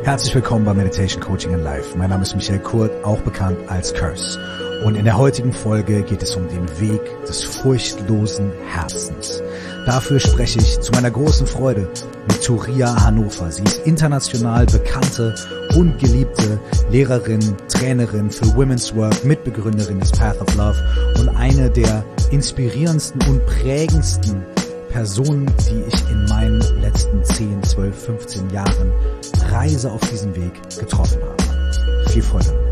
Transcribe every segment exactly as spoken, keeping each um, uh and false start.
Herzlich willkommen bei Meditation Coaching and Life. Mein Name ist Michael Kurt, auch bekannt als Curse. Und in der heutigen Folge geht es um den Weg des furchtlosen Herzens. Dafür spreche ich zu meiner großen Freude mit Turia Hannover. Sie ist international bekannte und geliebte Lehrerin, Trainerin für Women's Work, Mitbegründerin des Path of Love und eine der inspirierendsten und prägendsten Personen, die ich in meinen letzten zehn, zwölf, fünfzehn Jahren Reise auf diesem Weg getroffen habe. Viel Freude damit.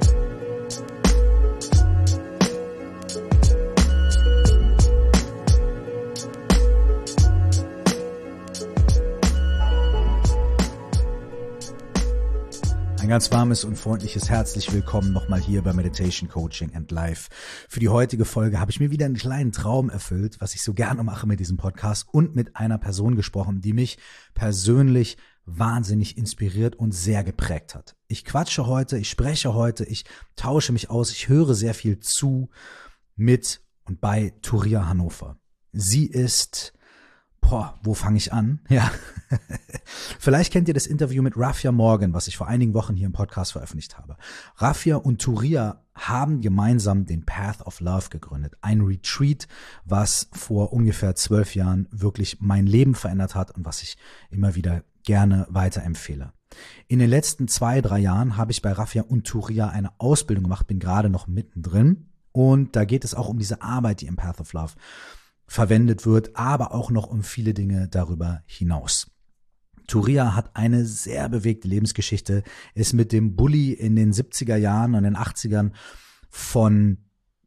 Ein ganz warmes und freundliches herzlich willkommen nochmal hier bei Meditation Coaching and Life. Für die heutige Folge habe ich mir wieder einen kleinen Traum erfüllt, was ich so gerne mache mit diesem Podcast, und mit einer Person gesprochen, die mich persönlich wahnsinnig inspiriert und sehr geprägt hat. Ich quatsche heute, ich spreche heute, ich tausche mich aus, ich höre sehr viel zu mit und bei Turia Hannover. Sie ist... Boah, wo fange ich an? Ja, vielleicht kennt ihr das Interview mit Raffia Morgan, was ich vor einigen Wochen hier im Podcast veröffentlicht habe. Raffia und Turia haben gemeinsam den Path of Love gegründet. Ein Retreat, was vor ungefähr zwölf Jahren wirklich mein Leben verändert hat und was ich immer wieder gerne weiterempfehle. In den letzten zwei, drei Jahren habe ich bei Raffia und Turia eine Ausbildung gemacht, bin gerade noch mittendrin. Und da geht es auch um diese Arbeit, die im Path of Love verwendet wird, aber auch noch um viele Dinge darüber hinaus. Turia hat eine sehr bewegte Lebensgeschichte, ist mit dem Bulli in den siebziger Jahren und den achtzigern von,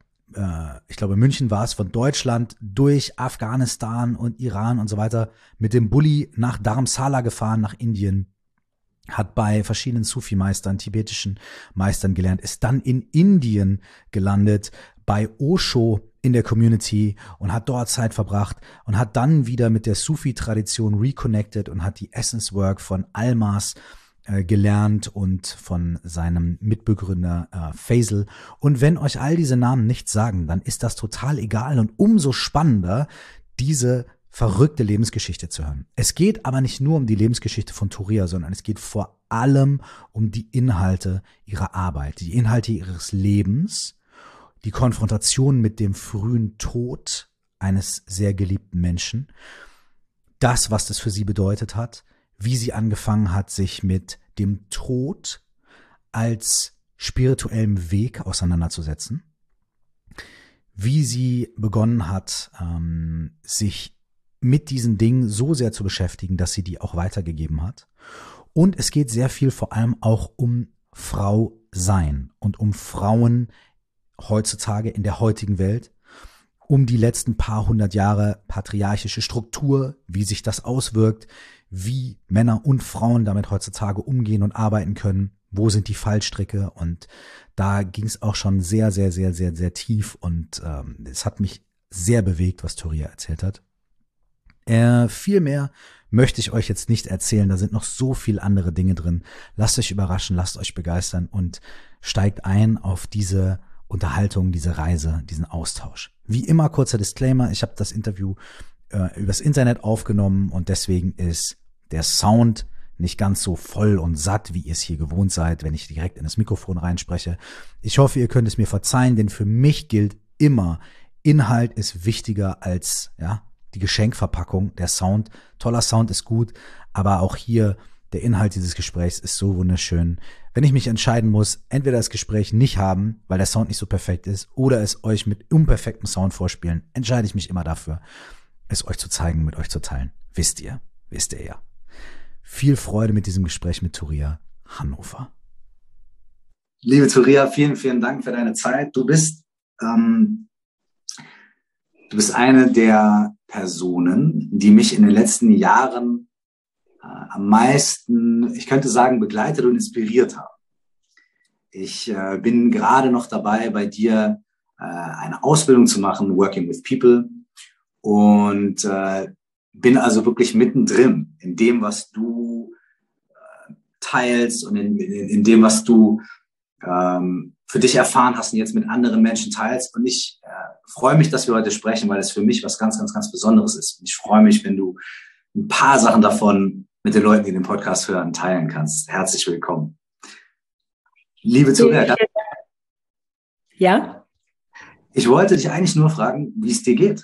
äh, ich glaube München war es, von Deutschland durch Afghanistan und Iran und so weiter, mit dem Bulli nach Dharamsala gefahren, nach Indien, hat bei verschiedenen Sufi-Meistern, tibetischen Meistern gelernt, ist dann in Indien gelandet, bei Osho in der Community und hat dort Zeit verbracht und hat dann wieder mit der Sufi-Tradition reconnected und hat die Essence Work von Almas äh, gelernt und von seinem Mitbegründer äh, Faisal. Und wenn euch all diese Namen nichts sagen, dann ist das total egal und umso spannender, diese verrückte Lebensgeschichte zu hören. Es geht aber nicht nur um die Lebensgeschichte von Turia, sondern es geht vor allem um die Inhalte ihrer Arbeit, die Inhalte ihres Lebens, die Konfrontation mit dem frühen Tod eines sehr geliebten Menschen, das, was das für sie bedeutet hat, wie sie angefangen hat, sich mit dem Tod als spirituellem Weg auseinanderzusetzen, wie sie begonnen hat, ähm, sich mit diesen Dingen so sehr zu beschäftigen, dass sie die auch weitergegeben hat. Und es geht sehr viel vor allem auch um Frau sein und um Frauen heutzutage in der heutigen Welt, um die letzten paar hundert Jahre patriarchische Struktur, wie sich das auswirkt, wie Männer und Frauen damit heutzutage umgehen und arbeiten können, wo sind die Fallstricke, und da ging es auch schon sehr, sehr, sehr, sehr, sehr tief, und ähm, es hat mich sehr bewegt, was Turia erzählt hat. Äh, viel mehr möchte ich euch jetzt nicht erzählen, da sind noch so viel andere Dinge drin. Lasst euch überraschen, lasst euch begeistern und steigt ein auf diese Unterhaltung, diese Reise, diesen Austausch. Wie immer, kurzer Disclaimer, ich habe das Interview äh, übers Internet aufgenommen und deswegen ist der Sound nicht ganz so voll und satt, wie ihr es hier gewohnt seid, wenn ich direkt in das Mikrofon reinspreche. Ich hoffe, ihr könnt es mir verzeihen, denn für mich gilt immer, Inhalt ist wichtiger als ja die Geschenkverpackung. Der Sound, toller Sound ist gut, aber auch hier der Inhalt dieses Gesprächs ist so wunderschön. Wenn ich mich entscheiden muss, entweder das Gespräch nicht haben, weil der Sound nicht so perfekt ist, oder es euch mit unperfektem Sound vorspielen, entscheide ich mich immer dafür, es euch zu zeigen, mit euch zu teilen. Wisst ihr, wisst ihr ja. Viel Freude mit diesem Gespräch mit Turia Hannover. Liebe Turia, vielen, vielen Dank für deine Zeit. Du bist, ähm, du bist eine der Personen, die mich in den letzten Jahren am meisten, ich könnte sagen, begleitet und inspiriert haben. Ich äh, bin gerade noch dabei, bei dir äh, eine Ausbildung zu machen, Working with People, und äh, bin also wirklich mittendrin in dem, was du äh, teilst und in, in, in dem, was du ähm, für dich erfahren hast und jetzt mit anderen Menschen teilst. Und ich äh, freue mich, dass wir heute sprechen, weil es für mich was ganz, ganz, ganz Besonderes ist. Und ich freue mich, wenn du ein paar Sachen davon mit den Leuten, die den Podcast hören, teilen kannst. Herzlich willkommen. Liebe Zuhörer, ja? Ich wollte dich eigentlich nur fragen, wie es dir geht.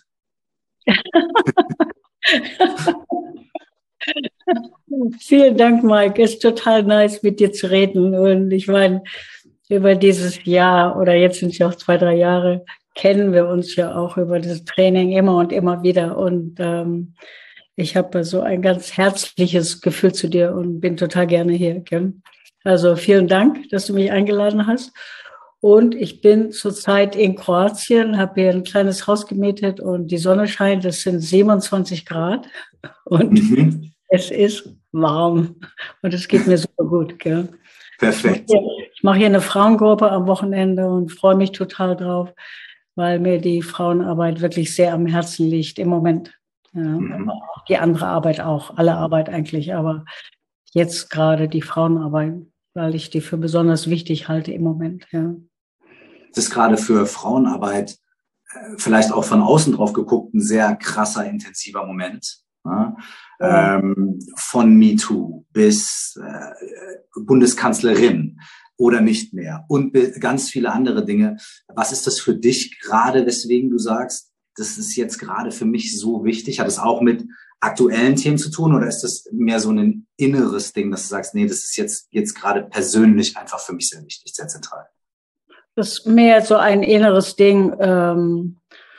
Vielen Dank, Mike. Es ist total nice, mit dir zu reden. Und ich meine, über dieses Jahr oder jetzt sind es ja auch zwei, drei Jahre, kennen wir uns ja auch über das Training immer und immer wieder. Und ähm, ich habe so ein ganz herzliches Gefühl zu dir und bin total gerne hier. Gell? Also vielen Dank, dass du mich eingeladen hast. Und ich bin zurzeit in Kroatien, habe hier ein kleines Haus gemietet und die Sonne scheint, es sind siebenundzwanzig Grad und mhm. es ist warm und es geht mir super gut. Gell? Perfekt. Ich mache, hier, ich mache hier eine Frauengruppe am Wochenende und freue mich total drauf, weil mir die Frauenarbeit wirklich sehr am Herzen liegt im Moment. Ja, mhm. Auch die andere Arbeit auch, alle Arbeit eigentlich, aber jetzt gerade die Frauenarbeit, weil ich die für besonders wichtig halte im Moment. Ja. Das ist gerade für Frauenarbeit vielleicht auch von außen drauf geguckt ein sehr krasser, intensiver Moment. Ja? Ja. Ähm, von MeToo bis äh, Bundeskanzlerin oder nicht mehr und ganz viele andere Dinge. Was ist das für dich gerade, weswegen du sagst, das ist jetzt gerade für mich so wichtig? Hat es auch mit aktuellen Themen zu tun oder ist das mehr so ein inneres Ding, dass du sagst, nee, das ist jetzt, jetzt gerade persönlich einfach für mich sehr wichtig, sehr zentral? Das ist mehr so ein inneres Ding, ähm,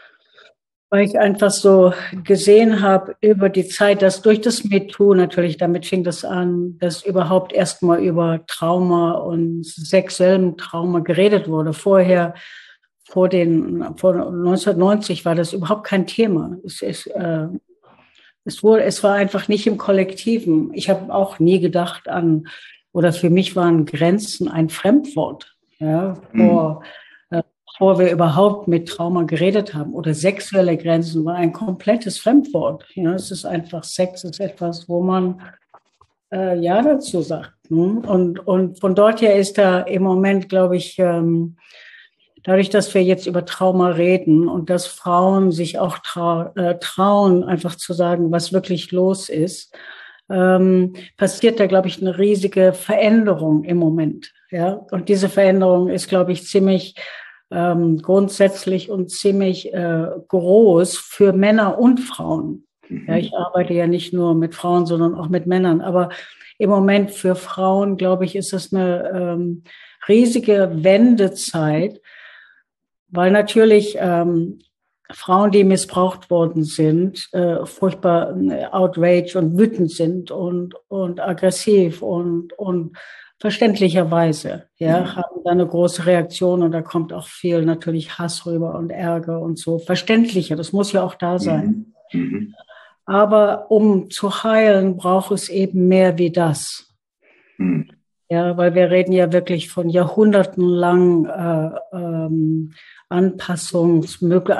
weil ich einfach so gesehen habe über die Zeit, dass durch das MeToo natürlich, damit fing das an, dass überhaupt erstmal über Trauma und sexuellem Trauma geredet wurde. Vorher, vor den, vor neunzehnhundertneunzig war das überhaupt kein Thema. Es ist, äh, es wurde, es war einfach nicht im Kollektiven. Ich habe auch nie gedacht an, oder für mich waren Grenzen ein Fremdwort. Ja, vor, mhm. äh, bevor wir überhaupt mit Trauma geredet haben. Oder sexuelle Grenzen war ein komplettes Fremdwort. Ja, es ist einfach, Sex ist etwas, wo man äh, Ja dazu sagt. Hm? Und, und von dort her ist da im Moment, glaube ich, ähm, dadurch, dass wir jetzt über Trauma reden und dass Frauen sich auch trau äh, trauen, einfach zu sagen, was wirklich los ist, ähm, passiert da, glaube ich, eine riesige Veränderung im Moment. Ja, und diese Veränderung ist, glaube ich, ziemlich ähm, grundsätzlich und ziemlich äh, groß für Männer und Frauen. Mhm. Ja, ich arbeite ja nicht nur mit Frauen, sondern auch mit Männern. Aber im Moment für Frauen, glaube ich, ist das eine ähm, riesige Wendezeit, weil natürlich ähm, Frauen, die missbraucht worden sind, äh, furchtbar äh, outraged und wütend sind und, und aggressiv und, und verständlicherweise, ja, mhm. haben da eine große Reaktion und da kommt auch viel natürlich Hass rüber und Ärger und so. Verständlicher, das muss ja auch da sein. Mhm. Mhm. Aber um zu heilen, braucht es eben mehr wie das. Mhm. Ja, weil wir reden ja wirklich von jahrhundertenlang äh, ähm, Anpassungs,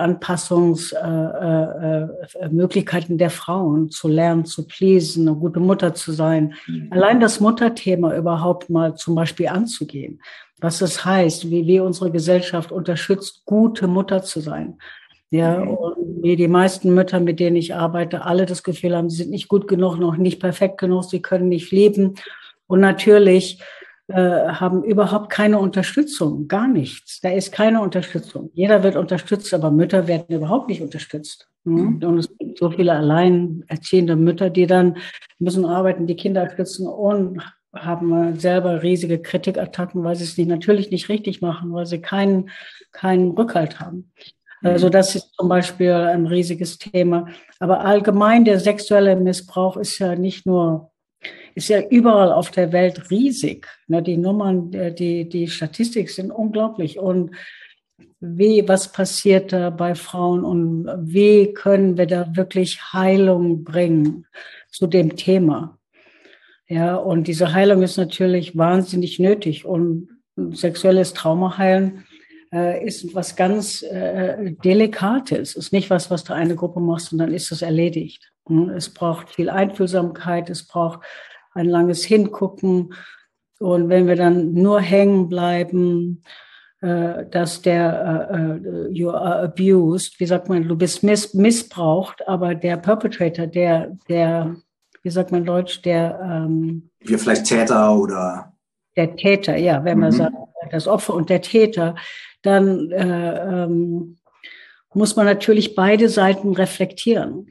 Anpassungsmöglichkeiten äh, äh, der Frauen, zu lernen, zu pleasen, eine gute Mutter zu sein. Mhm. Allein das Mutterthema überhaupt mal zum Beispiel anzugehen, was das heißt, wie, wie unsere Gesellschaft unterstützt, gute Mutter zu sein. Ja, mhm. und wie die meisten Mütter, mit denen ich arbeite, alle das Gefühl haben, sie sind nicht gut genug, noch nicht perfekt genug, sie können nicht leben. Und natürlich äh, haben überhaupt keine Unterstützung, gar nichts. Da ist keine Unterstützung. Jeder wird unterstützt, aber Mütter werden überhaupt nicht unterstützt. Mhm. Und es gibt so viele alleinerziehende Mütter, die dann müssen arbeiten, die Kinder stützen und haben selber riesige Kritikattacken, weil sie es nicht, natürlich nicht richtig machen, weil sie keinen, keinen Rückhalt haben. Mhm. Also das ist zum Beispiel ein riesiges Thema. Aber allgemein der sexuelle Missbrauch ist ja nicht nur ist ja überall auf der Welt riesig. Die Nummern, die, die Statistik sind unglaublich. Und wie, was passiert da bei Frauen und wie können wir da wirklich Heilung bringen zu dem Thema? Ja, und diese Heilung ist natürlich wahnsinnig nötig. Und sexuelles Trauma heilen äh, ist was ganz äh, Delikates. Ist nicht was, was du eine Gruppe machst und dann ist es erledigt. Es braucht viel Einfühlsamkeit, es braucht ein langes Hingucken. Und wenn wir dann nur hängen bleiben, äh, dass der äh, you are abused, wie sagt man, du bist miss, missbraucht, aber der Perpetrator, der, der wie sagt man in Deutsch, der ähm, wir vielleicht Täter oder der Täter, ja, wenn man mhm. sagt, das Opfer und der Täter, dann äh, ähm, muss man natürlich beide Seiten reflektieren.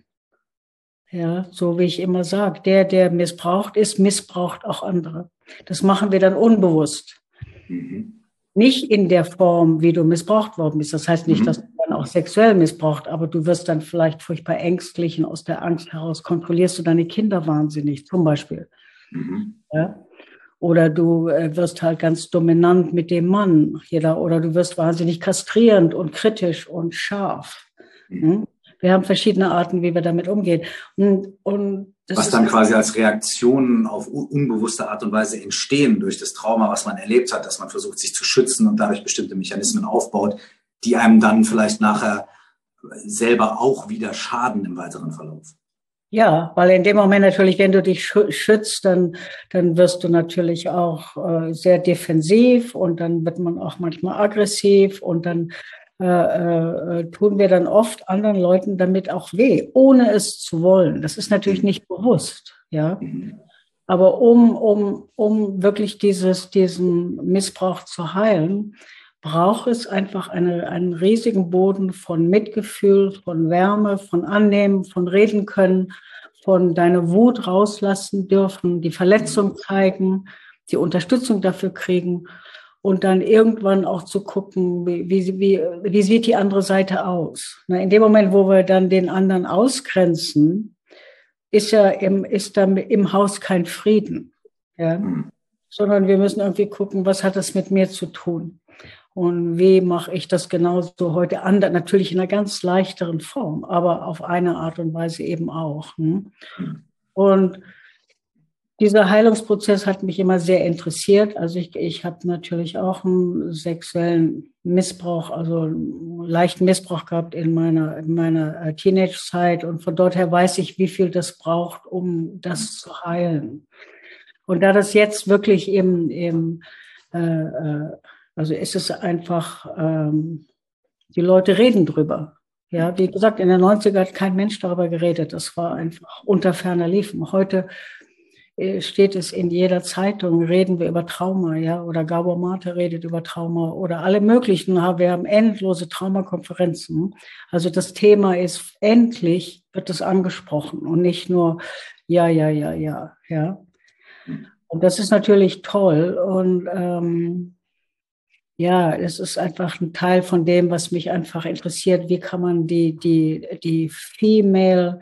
Ja, so wie ich immer sage, der, der missbraucht ist, missbraucht auch andere. Das machen wir dann unbewusst. Mhm. Nicht in der Form, wie du missbraucht worden bist. Das heißt nicht, Mhm. dass du dann auch sexuell missbraucht, aber du wirst dann vielleicht furchtbar ängstlich und aus der Angst heraus kontrollierst du deine Kinder wahnsinnig, zum Beispiel. Mhm. Ja? Oder du äh, wirst halt ganz dominant mit dem Mann. Jeder, oder du wirst wahnsinnig kastrierend und kritisch und scharf. Mhm. Hm? Wir haben verschiedene Arten, wie wir damit umgehen. Und, und das was ist dann quasi als Reaktionen auf unbewusste Art und Weise entstehen durch das Trauma, was man erlebt hat, dass man versucht, sich zu schützen und dadurch bestimmte Mechanismen aufbaut, die einem dann vielleicht nachher selber auch wieder schaden im weiteren Verlauf. Ja, weil in dem Moment natürlich, wenn du dich schützt, dann, dann wirst du natürlich auch äh, sehr defensiv und dann wird man auch manchmal aggressiv und dann äh, äh, tun wir dann oft anderen Leuten damit auch weh, ohne es zu wollen. Das ist natürlich nicht bewusst, ja. Aber um, um, um wirklich dieses, diesen Missbrauch zu heilen, braucht es einfach eine, einen riesigen Boden von Mitgefühl, von Wärme, von Annehmen, von reden können, von deiner Wut rauslassen dürfen, die Verletzung zeigen, die Unterstützung dafür kriegen und dann irgendwann auch zu gucken, wie, wie, wie, wie sieht die andere Seite aus. Na, in dem Moment, wo wir dann den anderen ausgrenzen, ist ja im, ist da im Haus kein Frieden, ja? Mhm. Sondern wir müssen irgendwie gucken, was hat das mit mir zu tun? Und wie mache ich das genauso heute anders? Natürlich in einer ganz leichteren Form, aber auf eine Art und Weise eben auch. Hm? Und dieser Heilungsprozess hat mich immer sehr interessiert. Also ich, ich habe natürlich auch einen sexuellen Missbrauch, also einen leichten Missbrauch gehabt in meiner, in meiner Teenage-Zeit. Und von dort her weiß ich, wie viel das braucht, um das zu heilen. Und da das jetzt wirklich im, im äh, also ist es einfach, ähm, die Leute reden drüber. Ja, wie gesagt, in den neunziger hat kein Mensch darüber geredet. Das war einfach unter ferner Liefen. Heute äh, steht es in jeder Zeitung, reden wir über Trauma, ja, oder Gabor Mate redet über Trauma oder alle möglichen. Wir haben endlose Traumakonferenzen. Also das Thema ist, endlich wird es angesprochen und nicht nur ja, ja, ja, ja, ja. Und das ist natürlich toll und ähm, ja, es ist einfach ein Teil von dem, was mich einfach interessiert. Wie kann man die, die, die Female,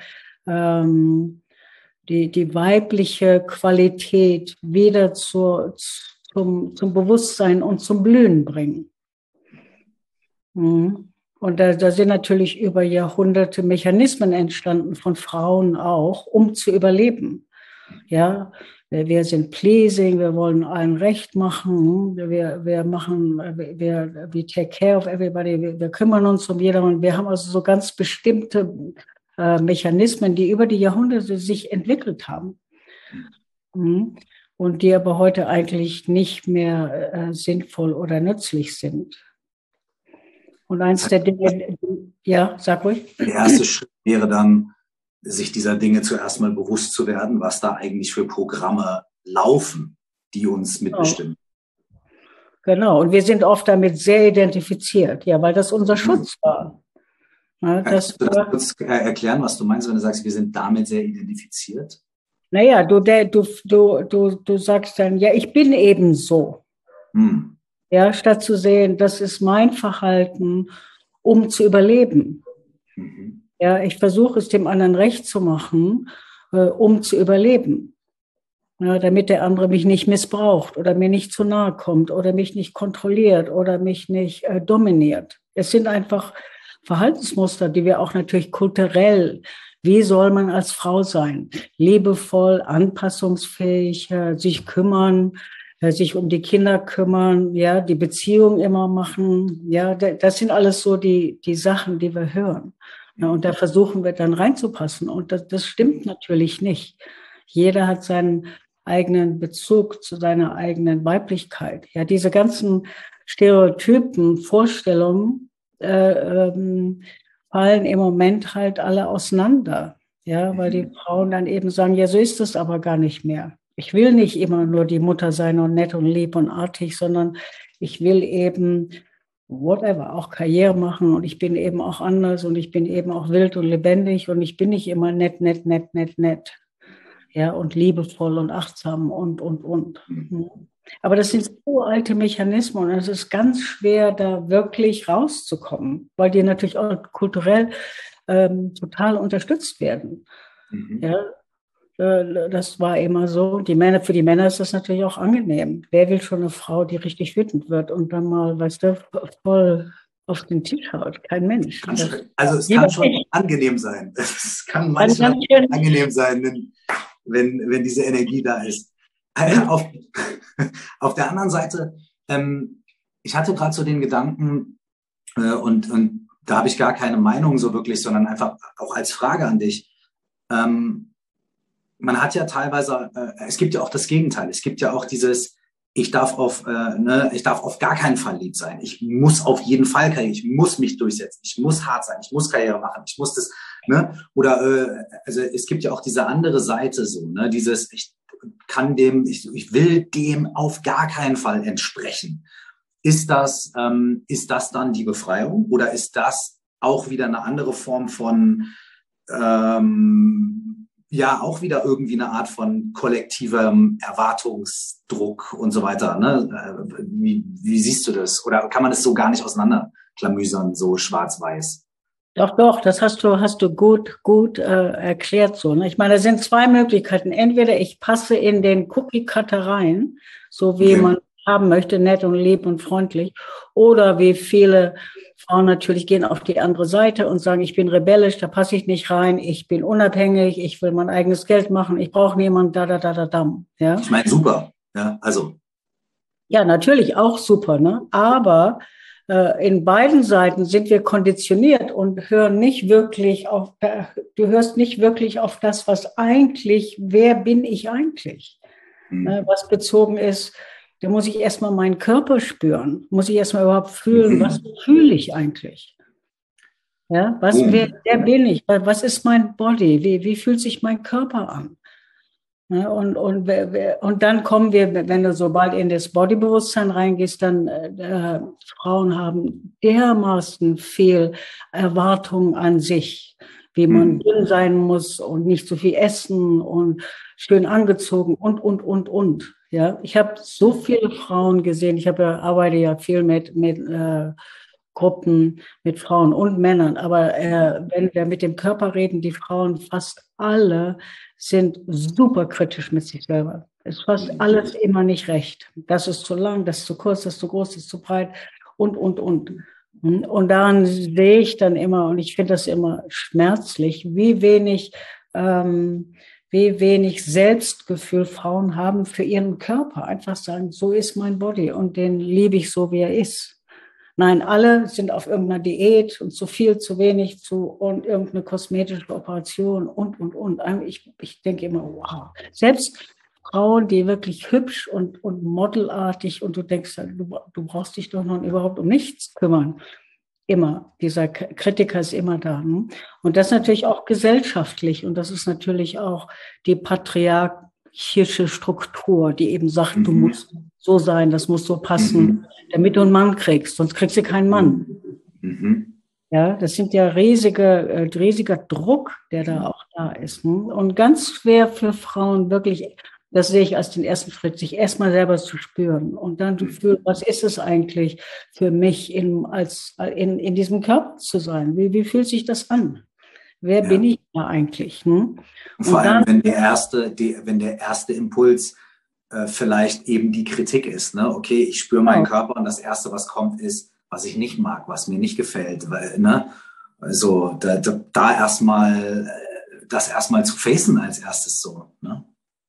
ähm, die, die weibliche Qualität wieder zur, zum, zum Bewusstsein und zum Blühen bringen? Mhm. Und da, da sind natürlich über Jahrhunderte Mechanismen entstanden von Frauen auch, um zu überleben. Ja, wir sind pleasing, wir wollen allen recht machen, wir, wir machen, wir, we take care of everybody, wir, wir kümmern uns um jedermann. Wir haben also so ganz bestimmte äh, Mechanismen, die über die Jahrhunderte sich entwickelt haben. Mhm. Und die aber heute eigentlich nicht mehr äh, sinnvoll oder nützlich sind. Und eins der Dinge, ja, sag ruhig. Der erste Schritt wäre dann, sich dieser Dinge zuerst mal bewusst zu werden, was da eigentlich für Programme laufen, die uns mitbestimmen. Genau, und wir sind oft damit sehr identifiziert, ja, weil das unser Schutz war. Ja, Kannst du das kurz erklären, was du meinst, wenn du sagst, wir sind damit sehr identifiziert? Naja, du, der, du, du, du, du sagst dann, ja, ich bin eben so. Hm. Ja, statt zu sehen, das ist mein Verhalten, um zu überleben. Mhm. Ja, ich versuche es dem anderen recht zu machen, äh, um zu überleben. Ja, damit der andere mich nicht missbraucht oder mir nicht zu nahe kommt oder mich nicht kontrolliert oder mich nicht äh, dominiert. Es sind einfach Verhaltensmuster, die wir auch natürlich kulturell, wie soll man als Frau sein? Liebevoll, anpassungsfähig, äh, sich kümmern, äh, sich um die Kinder kümmern, ja, die Beziehung immer machen. Ja, das sind alles so die, die Sachen, die wir hören. Ja, und da versuchen wir dann reinzupassen. Und das, das stimmt natürlich nicht. Jeder hat seinen eigenen Bezug zu seiner eigenen Weiblichkeit. Ja, diese ganzen Stereotypen, Vorstellungen äh, ähm, fallen im Moment halt alle auseinander. Ja, weil die Frauen dann eben sagen, ja, so ist es aber gar nicht mehr. Ich will nicht immer nur die Mutter sein und nett und lieb und artig, sondern ich will eben whatever, auch Karriere machen und ich bin eben auch anders und ich bin eben auch wild und lebendig und ich bin nicht immer nett, nett, nett, nett, nett. Ja, und liebevoll und achtsam und, und, und. Aber das sind uralte Mechanismen und es ist ganz schwer, da wirklich rauszukommen, weil die natürlich auch kulturell ähm, total unterstützt werden. Mhm. Ja, äh, das war immer so. Die Männer, für die Männer ist das natürlich auch angenehm. Wer will schon eine Frau, die richtig wütend wird und dann mal, weißt du, voll auf den Tisch haut? Kein Mensch. Kann schon, also es kann schon ich. angenehm sein. Es kann manchmal angenehm sein, wenn, wenn, wenn diese Energie da ist. Auf, auf der anderen Seite, ähm, ich hatte gerade so den Gedanken, äh, und, und da habe ich gar keine Meinung so wirklich, sondern einfach auch als Frage an dich. Ähm, man hat ja teilweise, äh, es gibt ja auch das Gegenteil. Es gibt ja auch dieses, ich darf auf, äh, ne, ich darf auf gar keinen Fall lieb sein. Ich muss auf jeden Fall Karriere, ich muss mich durchsetzen, ich muss hart sein, ich muss Karriere machen, ich muss das, ne, oder äh, also es gibt ja auch diese andere Seite so, ne, dieses, ich kann dem, ich, ich will dem auf gar keinen Fall entsprechen. Ist das, ähm, ist das dann die Befreiung oder ist das auch wieder eine andere Form von, ähm, ja, auch wieder irgendwie eine Art von kollektivem Erwartungsdruck und so weiter, ne? Wie, wie siehst du das? Oder kann man das so gar nicht auseinanderklamüsern, so schwarz-weiß? Doch, doch, das hast du, hast du gut, gut äh, erklärt so. Ne? Ich meine, da sind zwei Möglichkeiten. Entweder ich passe in den Cookie-Cutter rein, so wie okay. man haben möchte, nett und lieb und freundlich. Oder wie viele Frauen natürlich gehen auf die andere Seite und sagen, ich bin rebellisch, da passe ich nicht rein, ich bin unabhängig, ich will mein eigenes Geld machen, ich brauche niemanden, da, da, da, da, da. Ja? Ich meine, super. Ja, also. Ja, natürlich auch super, ne? Aber äh, in beiden Seiten sind wir konditioniert und hören nicht wirklich auf, äh, du hörst nicht wirklich auf das, was eigentlich, wer bin ich eigentlich? Mhm. Ne, was bezogen ist, da muss ich erstmal meinen Körper spüren, muss ich erstmal überhaupt fühlen, mhm. was fühle ich eigentlich? Ja, was, mhm. wer, wer bin ich? Was ist mein Body? Wie, wie fühlt sich mein Körper an? Ja, und, und, und dann kommen wir, wenn du sobald in das Bodybewusstsein reingehst, dann äh, Frauen haben dermaßen viel Erwartungen an sich, wie man mhm. dünn sein muss und nicht zu viel essen und schön angezogen und, und, und, und. Ja, ich habe so viele Frauen gesehen. Ich habe ja, arbeite ja viel mit, mit äh, Gruppen, mit Frauen und Männern. Aber äh, wenn wir mit dem Körper reden, die Frauen fast alle sind super kritisch mit sich selber. Es ist fast alles immer nicht recht. Das ist zu lang, das ist zu kurz, das ist zu groß, das ist zu breit und, und, und. Und daran sehe ich dann immer, und ich finde das immer schmerzlich, wie wenig, ähm, wie wenig Selbstgefühl Frauen haben für ihren Körper. Einfach sagen, so ist mein Body und den liebe ich so, wie er ist. Nein, alle sind auf irgendeiner Diät und zu viel, zu wenig, zu und irgendeine kosmetische Operation und, und, und. Ich, ich denke immer, wow. Selbst Frauen, die wirklich hübsch und, und modelartig und du denkst, du, du brauchst dich doch noch überhaupt um nichts kümmern. Immer. Dieser Kritiker ist immer da. Ne? Und das natürlich auch gesellschaftlich und das ist natürlich auch die patriarchische Struktur, die eben sagt, mhm. du musst so sein, das muss so passen, mhm. damit du einen Mann kriegst, sonst kriegst du keinen Mann. Mhm. Ja, das sind ja riesige, äh, riesiger Druck, der da auch da ist. Ne? Und ganz schwer für Frauen wirklich, das sehe ich als den ersten Schritt, sich erstmal selber zu spüren und dann zu fühlen, was ist es eigentlich für mich, in, als, in, in diesem Körper zu sein? Wie, wie fühlt sich das an? Wer ja. bin ich da eigentlich? Ne? Vor allem, dann, wenn der erste, die, wenn der erste Impuls äh, vielleicht eben die Kritik ist. Ne? Okay, ich spüre meinen genau. Körper und das Erste, was kommt, ist, was ich nicht mag, was mir nicht gefällt. Weil, ne? Also da, da, da erstmal, das erstmal zu facen als erstes so. Ne?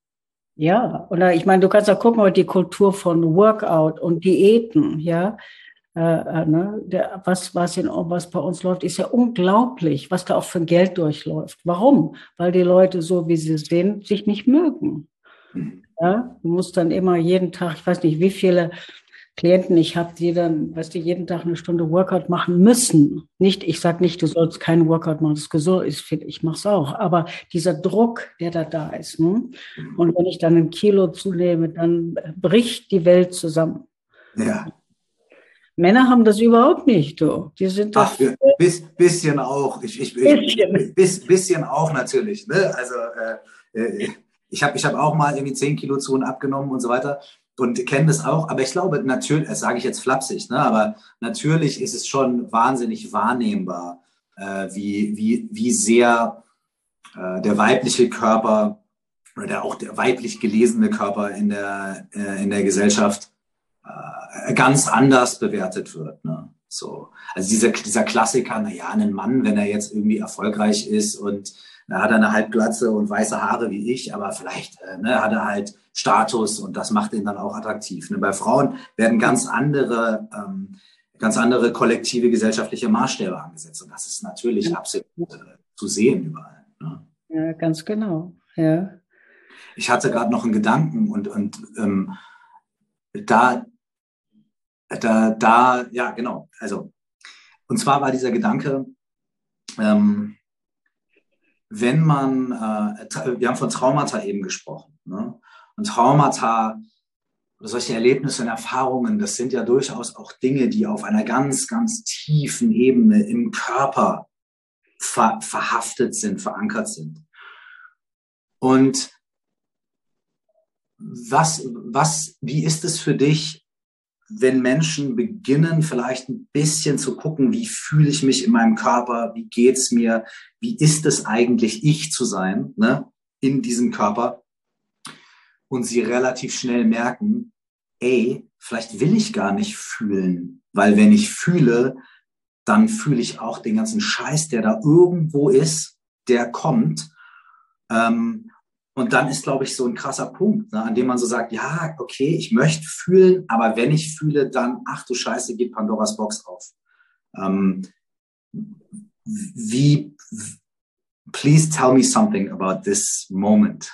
Ja, oder ich meine, du kannst auch gucken, die Kultur von Workout und Diäten, ja. Äh, ne, der, was, was, in, was bei uns läuft, ist ja unglaublich, was da auch für Geld durchläuft. Warum? Weil die Leute, so wie sie sind, sich nicht mögen. Ja, du musst dann immer jeden Tag, ich weiß nicht, wie viele Klienten ich habe, die dann, weißt du, jeden Tag eine Stunde Workout machen müssen. Nicht, ich sage nicht, du sollst keinen Workout machen, das ist gesund, ich, ich mache es auch. Aber dieser Druck, der da da ist. Ne? Und wenn ich dann ein Kilo zunehme, dann bricht die Welt zusammen. Ja. Männer haben das überhaupt nicht, du. Die sind das. Ach, bis, bisschen auch. Ich, ich, ich, bis, bisschen auch natürlich. Ne? Also äh, ich habe ich hab auch mal irgendwie zehn Kilo zu und abgenommen und so weiter und kenne das auch. Aber ich glaube natürlich, das sage ich jetzt flapsig, ne? Aber natürlich ist es schon wahnsinnig wahrnehmbar, äh, wie, wie, wie sehr äh, der weibliche Körper oder der, auch der weiblich gelesene Körper in der, äh, in der Gesellschaft ganz anders bewertet wird. Ne? So. Also dieser, dieser Klassiker, naja, ein Mann, wenn er jetzt irgendwie erfolgreich ist und da hat er eine Halbglatze und weiße Haare wie ich, aber vielleicht äh, ne, hat er halt Status und das macht ihn dann auch attraktiv. Ne? Bei Frauen werden ganz andere, ähm, ganz andere kollektive gesellschaftliche Maßstäbe angesetzt und das ist natürlich ja. absolut äh, zu sehen überall. Ne? Ja, ganz genau. Ja. Ich hatte gerade noch einen Gedanken und, und ähm, da Da, da, ja, genau. Also, und zwar war dieser Gedanke, ähm, wenn man, äh, wir haben von Traumata eben gesprochen, ne? Und Traumata, solche Erlebnisse und Erfahrungen, das sind ja durchaus auch Dinge, die auf einer ganz, ganz tiefen Ebene im Körper ver verhaftet sind, verankert sind. Und was, was, wie ist es für dich, wenn Menschen beginnen, vielleicht ein bisschen zu gucken, wie fühle ich mich in meinem Körper, wie geht's mir, wie ist es eigentlich, ich zu sein, ne, in diesem Körper, und sie relativ schnell merken, ey, vielleicht will ich gar nicht fühlen, weil wenn ich fühle, dann fühle ich auch den ganzen Scheiß, der da irgendwo ist, der kommt, ähm, und dann ist, glaube ich, so ein krasser Punkt, ne, an dem man so sagt, ja, okay, ich möchte fühlen, aber wenn ich fühle, dann, ach du Scheiße, geht Pandoras Box auf. Ähm, wie, please tell me something about this moment.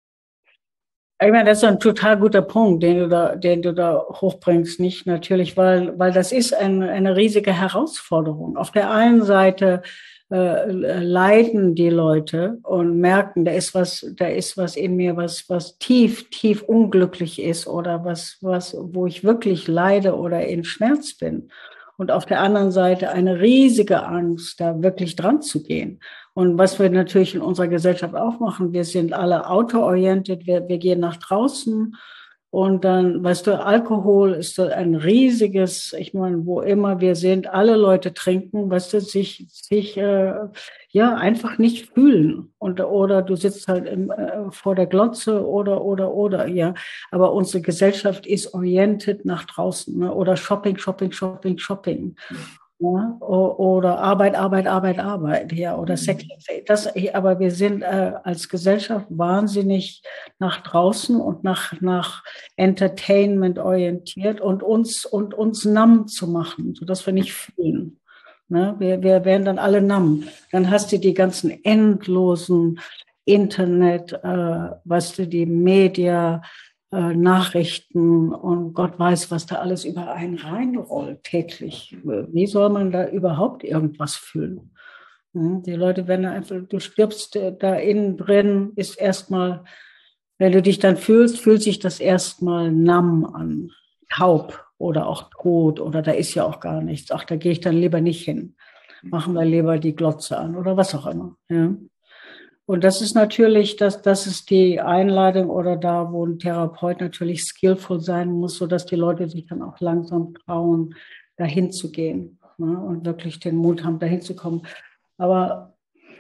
Ich meine, das ist ein total guter Punkt, den du da, den du da hochbringst, nicht natürlich, weil, weil das ist ein, eine riesige Herausforderung. Auf der einen Seite äh, leiden die Leute und merken, da ist was, da ist was in mir, was, was tief, tief unglücklich ist oder was, was, wo ich wirklich leide oder in Schmerz bin. Und auf der anderen Seite eine riesige Angst, da wirklich dran zu gehen. Und was wir natürlich in unserer Gesellschaft auch machen, wir sind alle auto-orientiert, wir, wir gehen nach draußen. Und dann, weißt du, Alkohol ist ein riesiges, ich meine, wo immer wir sind, alle Leute trinken, weißt du, sich, sich äh, ja einfach nicht fühlen. Und, oder du sitzt halt im, äh, vor der Glotze oder, oder, oder, ja. Aber unsere Gesellschaft ist orientiert nach draußen, ne? Oder Shopping, Shopping, Shopping, Shopping. Ja, oder Arbeit, Arbeit, Arbeit, Arbeit, ja, oder Sex. Das, aber wir sind äh, als Gesellschaft wahnsinnig nach draußen und nach, nach Entertainment orientiert und uns, und uns numb zu machen, sodass wir nicht fühlen. Ne? Wir, wir werden dann alle numb. Dann hast du die ganzen endlosen Internet, äh, weißt du, die Media, Nachrichten und Gott weiß, was da alles über einen reinrollt täglich. Wie soll man da überhaupt irgendwas fühlen? Die Leute werden einfach, du stirbst da innen drin, ist erstmal, wenn du dich dann fühlst, fühlt sich das erstmal numb an, taub oder auch tot oder da ist ja auch gar nichts. Ach, da gehe ich dann lieber nicht hin. Machen wir lieber die Glotze an oder was auch immer. Ja. Und das ist natürlich, das, das ist die Einladung oder da, wo ein Therapeut natürlich skillful sein muss, sodass die Leute sich dann auch langsam trauen, dahin zu gehen, ne, und wirklich den Mut haben, dahin zu kommen. Aber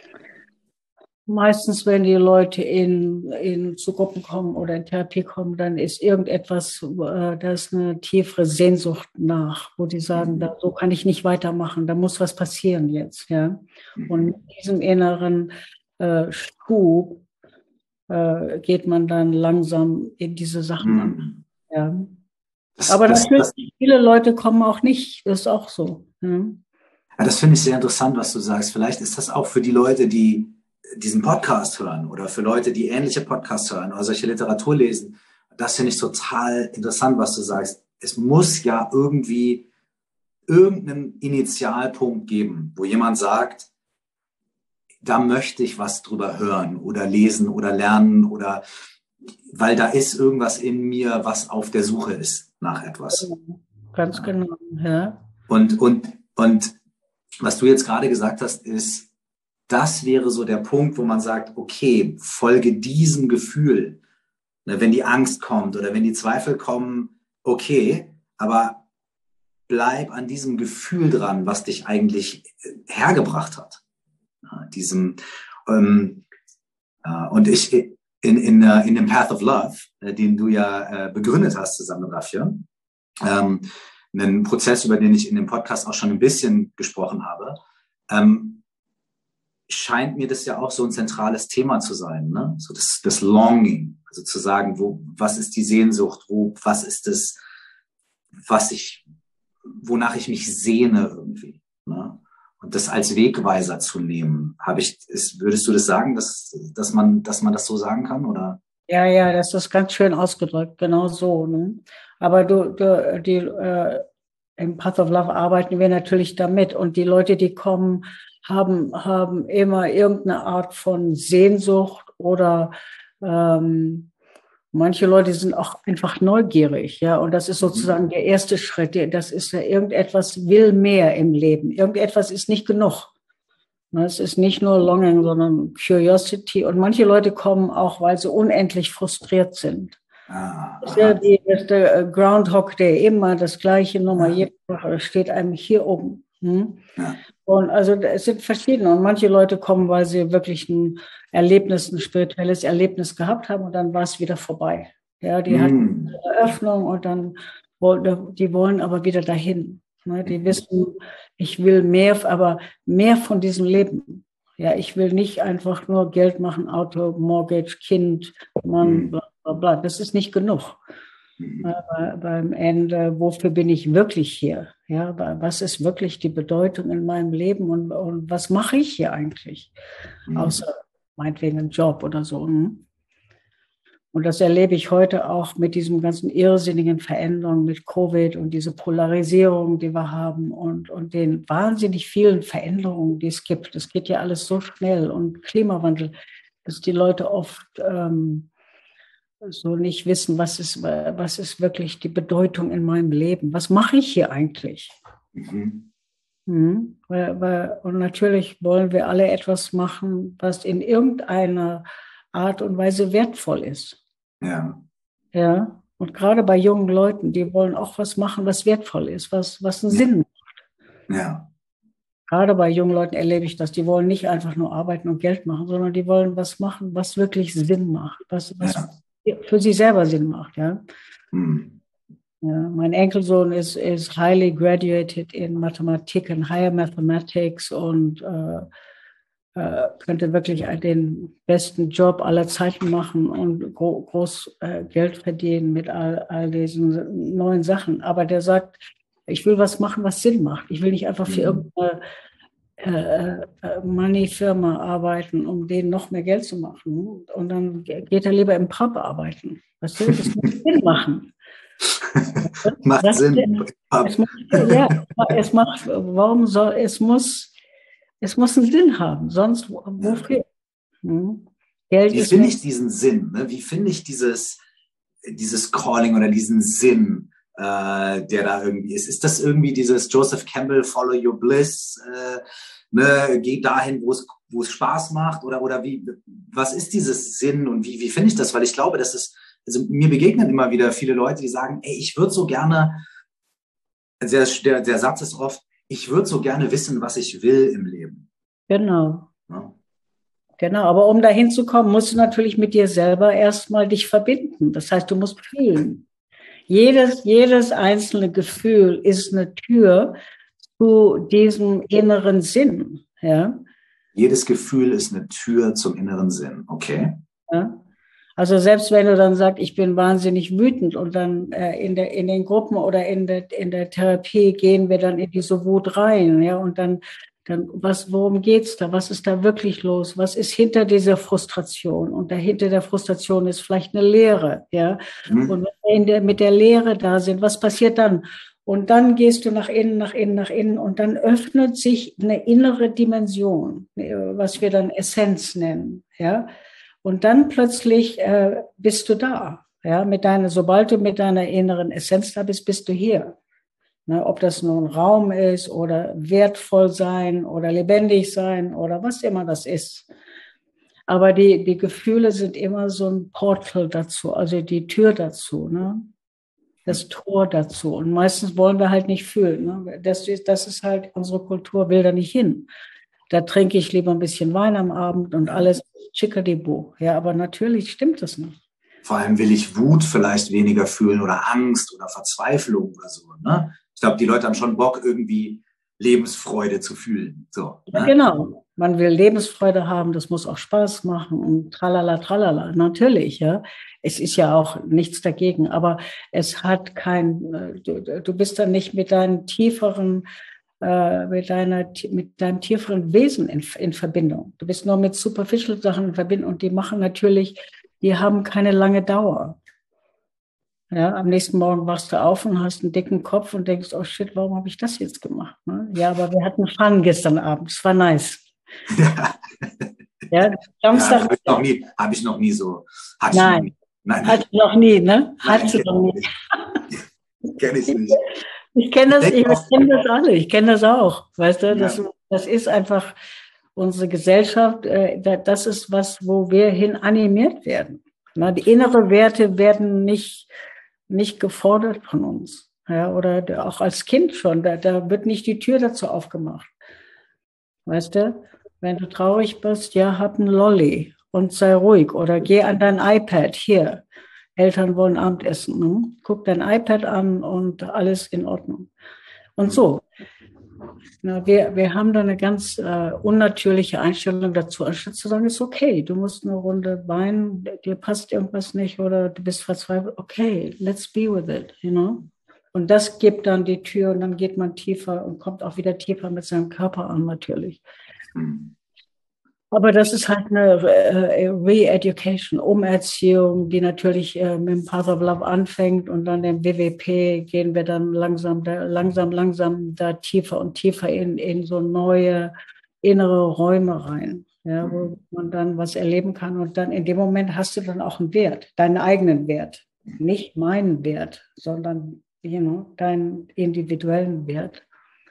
meistens, wenn die Leute in, in zu Gruppen kommen oder in Therapie kommen, dann ist irgendetwas, äh, da ist eine tiefere Sehnsucht nach, wo die sagen, da, so kann ich nicht weitermachen, da muss was passieren jetzt. Ja? Und mit diesem inneren Äh, Schub äh, geht man dann langsam in diese Sachen mhm. an. Ja. Das, Aber das, natürlich, das, viele Leute kommen auch nicht, das ist auch so. Ja, ja, das finde ich sehr interessant, was du sagst. Vielleicht ist das auch für die Leute, die diesen Podcast hören oder für Leute, die ähnliche Podcasts hören oder solche Literatur lesen. Das finde ich total interessant, was du sagst. es muss ja irgendwie irgendeinen Initialpunkt geben, wo jemand sagt, da möchte ich was drüber hören oder lesen oder lernen oder weil da ist irgendwas in mir, was auf der Suche ist nach etwas. Ganz genau, ja. Und, und, und was du jetzt gerade gesagt hast, ist, das wäre so der Punkt, wo man sagt, okay, folge diesem Gefühl. Wenn die Angst kommt oder wenn die Zweifel kommen, okay, aber bleib an diesem Gefühl dran, was dich eigentlich hergebracht hat. Diesem, ähm, äh, und ich, in, in, in dem Path of Love, äh, den du ja äh, begründet hast zusammen mit Rafia, ähm, einen Prozess, über den ich in dem Podcast auch schon ein bisschen gesprochen habe, ähm, scheint mir das ja auch so ein zentrales Thema zu sein, ne? So das, das Longing, also zu sagen, wo, was ist die Sehnsucht, wo, was ist das, was ich, wonach ich mich sehne irgendwie, ne? Und das als Wegweiser zu nehmen, habe ich, ist, würdest du das sagen, dass, dass man, dass man das so sagen kann, oder? Ja, ja, das ist ganz schön ausgedrückt, genau so, ne? Aber du, du die, äh, im Path of Love arbeiten wir natürlich damit und die Leute, die kommen, haben, haben immer irgendeine Art von Sehnsucht oder ähm, manche Leute sind auch einfach neugierig, ja, und das ist sozusagen der erste Schritt. Das ist ja, irgendetwas will mehr im Leben. Irgendetwas ist nicht genug. Es ist nicht nur Longing, sondern Curiosity. Und manche Leute kommen auch, weil sie unendlich frustriert sind. Ah, das ist ja die, das der Groundhog Day, immer das gleiche Nummer. Ja. Jede Woche steht einem hier oben. Hm? Ja. Und also es sind verschiedene. Und manche Leute kommen, weil sie wirklich ein Erlebnis, ein spirituelles Erlebnis gehabt haben und dann war es wieder vorbei. Ja, die mm. hatten eine Eröffnung und dann die wollen aber wieder dahin. Ne? Die wissen, ich will mehr, aber mehr von diesem Leben. Ja, ich will nicht einfach nur Geld machen, Auto, Mortgage, Kind, Mann, bla bla bla. Das ist nicht genug. Aber beim Ende, wofür bin ich wirklich hier? Ja, was ist wirklich die Bedeutung in meinem Leben und, und was mache ich hier eigentlich? Mhm. Außer meinetwegen einen Job oder so. Und das erlebe ich heute auch mit diesem ganzen irrsinnigen Veränderungen mit Covid und diese Polarisierung, die wir haben und, und den wahnsinnig vielen Veränderungen, die es gibt. Das geht ja alles so schnell und Klimawandel, dass die Leute oft ähm, so nicht wissen, was ist, was ist wirklich die Bedeutung in meinem Leben? Was mache ich hier eigentlich? Mhm. Mhm. Weil, weil, und natürlich wollen wir alle etwas machen, was in irgendeiner Art und Weise wertvoll ist. Ja. Ja. Und gerade bei jungen Leuten, die wollen auch was machen, was wertvoll ist, was, was einen Sinn macht. Ja. Gerade bei jungen Leuten erlebe ich das. Die wollen nicht einfach nur arbeiten und Geld machen, sondern die wollen was machen, was wirklich Sinn macht, was, was ja. für sie selber Sinn macht, ja. Hm. Ja, mein Enkelsohn ist, ist highly graduated in Mathematik und Higher Mathematics und äh, äh, könnte wirklich den besten Job aller Zeiten machen und gro groß äh, Geld verdienen mit all, all diesen neuen Sachen. Aber der sagt, ich will was machen, was Sinn macht. Ich will nicht einfach für hm. irgendeine äh, Money-Firma arbeiten, um denen noch mehr Geld zu machen. Und dann geht er lieber im Pub arbeiten. Was will das muss Sinn machen? Macht das, Sinn. Es macht, ja, es macht, warum soll, es muss, es muss einen Sinn haben, sonst wofür? Hm? Geld Wie finde ich diesen Sinn? Ne? Wie finde ich dieses, dieses Calling oder diesen Sinn, äh, der da irgendwie ist? Ist das irgendwie dieses Joseph Campbell, Follow Your Bliss, äh, ne? Geh dahin, wo es, wo es Spaß macht? Oder, oder wie, was ist dieses Sinn und wie, wie finde ich das? Weil ich glaube, das ist Also mir begegnen immer wieder viele Leute, die sagen, ey, ich würde so gerne, der, der, der Satz ist oft, ich würde so gerne wissen, was ich will im Leben. Genau. Ja. Genau, aber um dahin zu kommen, musst du natürlich mit dir selber erstmal dich verbinden. Das heißt, du musst fühlen. Jedes, jedes einzelne Gefühl ist eine Tür zu diesem inneren Sinn. Ja? Jedes Gefühl ist eine Tür zum inneren Sinn, okay. Ja. Also selbst wenn du dann sagst, ich bin wahnsinnig wütend und dann äh, in der in den Gruppen oder in der in der Therapie gehen wir dann in diese Wut rein, ja, und dann dann was, worum geht's da? Was ist da wirklich los? Was ist hinter dieser Frustration? Und dahinter der Frustration ist vielleicht eine Leere, ja. Mhm. Und wenn wir in der, mit der Leere da sind, was passiert dann? Und dann gehst du nach innen, nach innen, nach innen und dann öffnet sich eine innere Dimension, was wir dann Essenz nennen, ja. Und dann plötzlich äh, bist du da, ja. Mit deiner, sobald du mit deiner inneren Essenz da bist, bist du hier. Ne, ob das nun Raum ist oder wertvoll sein oder lebendig sein oder was immer das ist. Aber die, die Gefühle sind immer so ein Portal dazu, also die Tür dazu, ne? Das Tor dazu. Und meistens wollen wir halt nicht fühlen. Ne? Das ist, das ist halt, unsere Kultur will da nicht hin. Da trinke ich lieber ein bisschen Wein am Abend und alles Chickadee-Buch. Ja, aber natürlich stimmt das nicht. Vor allem will ich Wut vielleicht weniger fühlen oder Angst oder Verzweiflung oder so, ne? Ich glaube, die Leute haben schon Bock, irgendwie Lebensfreude zu fühlen. So, ne? Ja, genau. Man will Lebensfreude haben, das muss auch Spaß machen und tralala, tralala. Natürlich, ja. Es ist ja auch nichts dagegen, aber es hat kein, du, du bist dann nicht mit deinem tieferen, äh, mit deiner, mit deinem tieferen Wesen in, in Verbindung. Du bist nur mit superficial Sachen in Verbindung und die machen natürlich, die haben keine lange Dauer. Ja, am nächsten Morgen wachst du auf und hast einen dicken Kopf und denkst, oh shit, warum habe ich das jetzt gemacht? Ne? Ja, aber wir hatten Fun gestern Abend, es war nice. Ja, ja, Samstag. Ja, habe ich noch nie, habe ich noch nie so. Nein, noch nie. Nein, hat sie noch nie, ne? Hat Nein, sie noch nie. Kenne ich nicht. Ich kenne das, ich, ich kenne das alle, ich kenne das auch, weißt du, das, ja. das ist einfach unsere Gesellschaft, das ist was, wo wir hin animiert werden. Die inneren Werte werden nicht nicht gefordert von uns, ja, oder auch als Kind schon, da, da wird nicht die Tür dazu aufgemacht, weißt du, wenn du traurig bist, ja, hab einen Lolli und sei ruhig oder geh an dein iPad, hier, Eltern wollen Abendessen, ne? Guck dein iPad an und alles in Ordnung und so. Na, wir, wir haben da eine ganz äh, unnatürliche Einstellung dazu, anstatt zu sagen, ist okay, du musst eine Runde weinen, dir passt irgendwas nicht oder du bist verzweifelt, okay, let's be with it, you know. Und das gibt dann die Tür und dann geht man tiefer und kommt auch wieder tiefer mit seinem Körper an, natürlich. Aber das ist halt eine äh, Re-Education, Umerziehung, die natürlich äh, mit dem Path of Love anfängt und dann im W W P gehen wir dann langsam, da, langsam, langsam da tiefer und tiefer in, in so neue innere Räume rein, ja, wo man dann was erleben kann und dann in dem Moment hast du dann auch einen Wert, deinen eigenen Wert, nicht meinen Wert, sondern you know, deinen individuellen Wert.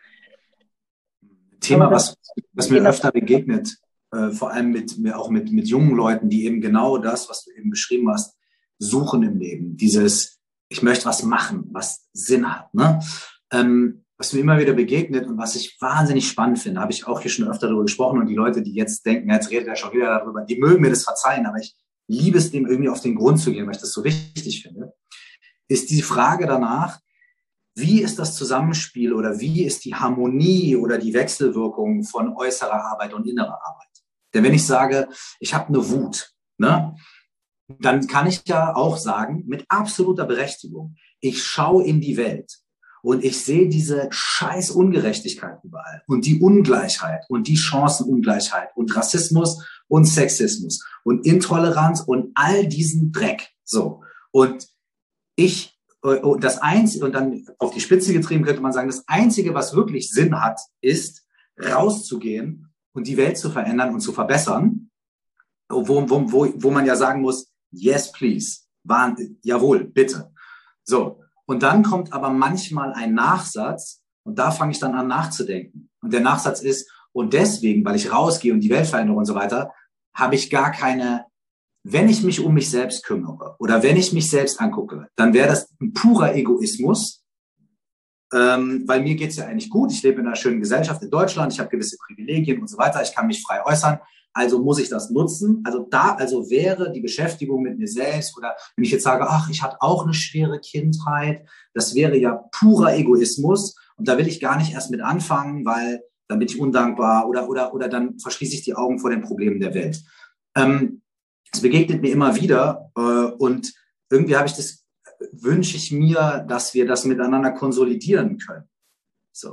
Thema, was, was mir öfter begegnet, vor allem mit, auch mit, mit jungen Leuten, die eben genau das, was du eben beschrieben hast, suchen im Leben. Dieses, ich möchte was machen, was Sinn hat. Ne? Ähm, was mir immer wieder begegnet und was ich wahnsinnig spannend finde, habe ich auch hier schon öfter darüber gesprochen und die Leute, die jetzt denken, jetzt redet er schon wieder darüber, die mögen mir das verzeihen, aber ich liebe es, dem irgendwie auf den Grund zu gehen, weil ich das so wichtig finde, ist die Frage danach, wie ist das Zusammenspiel oder wie ist die Harmonie oder die Wechselwirkung von äußerer Arbeit und innerer Arbeit? Denn wenn ich sage, ich habe eine Wut, ne, dann kann ich ja auch sagen, mit absoluter Berechtigung, ich schaue in die Welt und ich sehe diese scheiß Ungerechtigkeit überall und die Ungleichheit und die Chancenungleichheit und Rassismus und Sexismus und Intoleranz und all diesen Dreck. So. Und ich, und das Einzige, und dann auf die Spitze getrieben könnte man sagen, das Einzige, was wirklich Sinn hat, ist, rauszugehen und die Welt zu verändern und zu verbessern, wo, wo, wo, wo man ja sagen muss, yes, please, Wahn, jawohl, bitte. So, und dann kommt aber manchmal ein Nachsatz und da fange ich dann an nachzudenken. Und der Nachsatz ist, und deswegen, weil ich rausgehe und die Welt verändere und so weiter, habe ich gar keine, wenn ich mich um mich selbst kümmere oder wenn ich mich selbst angucke, dann wäre das ein purer Egoismus, Ähm, weil mir geht's ja eigentlich gut. Ich lebe in einer schönen Gesellschaft in Deutschland. Ich habe gewisse Privilegien und so weiter. Ich kann mich frei äußern. Also muss ich das nutzen. Also da, also wäre die Beschäftigung mit mir selbst oder wenn ich jetzt sage, ach, ich hatte auch eine schwere Kindheit, das wäre ja purer Egoismus. Und da will ich gar nicht erst mit anfangen, weil dann bin ich undankbar oder, oder, oder dann verschließe ich die Augen vor den Problemen der Welt. Ähm, es begegnet mir immer wieder äh, und irgendwie habe ich das wünsche ich mir, dass wir das miteinander konsolidieren können. So.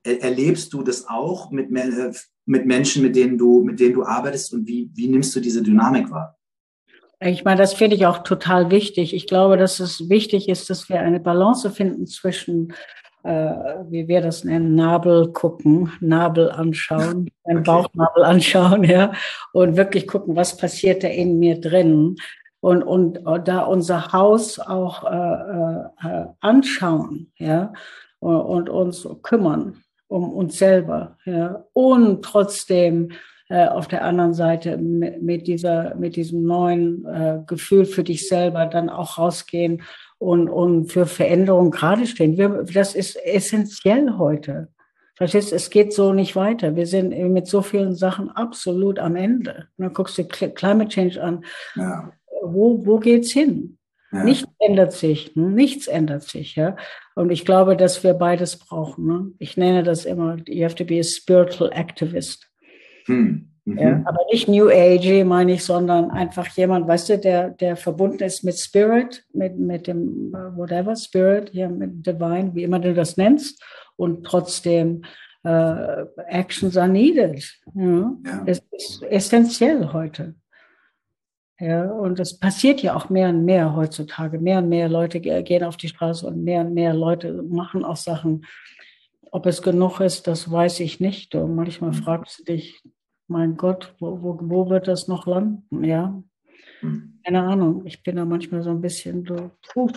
er, erlebst du das auch mit, mit Menschen, mit denen du, mit denen du arbeitest und wie, wie nimmst du diese Dynamik wahr? Ich meine, das finde ich auch total wichtig. Ich glaube, dass es wichtig ist, dass wir eine Balance finden zwischen, äh, wie wir das nennen, Nabel gucken, Nabel anschauen, einen okay. Bauchnabel anschauen, ja, und wirklich gucken, was passiert da in mir drin. Und, und, und da unser Haus auch äh, äh, anschauen, ja, und, und uns kümmern um uns selber, ja, und trotzdem äh, auf der anderen Seite mit, mit dieser, mit diesem neuen äh, Gefühl für dich selber dann auch rausgehen und, und für Veränderung gerade stehen. Wir, das ist essentiell heute. Verstehst du, es geht so nicht weiter. Wir sind mit so vielen Sachen absolut am Ende. Und dann guckst du Climate Change an. Ja. Wo, wo geht's hin? Ja. Nichts ändert sich, ne? Nichts ändert sich, ja. Und ich glaube, dass wir beides brauchen. Ne? Ich nenne das immer, you have to be a spiritual activist. Hm. Mhm. Ja, aber nicht New Age, meine ich, sondern einfach jemand, weißt du, der, der verbunden ist mit Spirit, mit, mit dem whatever, Spirit, ja, mit Divine, wie immer du das nennst, und trotzdem äh, Actions are needed. Ja? Ja. Es ist essentiell heute. Ja, und es passiert ja auch mehr und mehr heutzutage. Mehr und mehr Leute gehen auf die Straße und mehr und mehr Leute machen auch Sachen. Ob es genug ist, das weiß ich nicht. Und manchmal fragst du dich, mein Gott, wo, wo, wo wird das noch landen? Ja, keine Ahnung. Ich bin da manchmal so ein bisschen so, puh.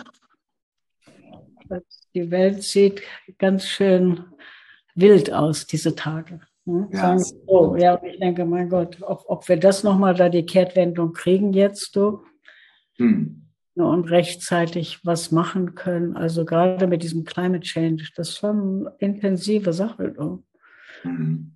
Die Welt sieht ganz schön wild aus, diese Tage. Ja, so. Ja, und ich denke, mein Gott, ob, ob wir das nochmal da die Kehrtwendung kriegen jetzt, du, hm. und rechtzeitig was machen können. Also gerade mit diesem Climate Change, das ist schon eine intensive Sache. Du. Hm.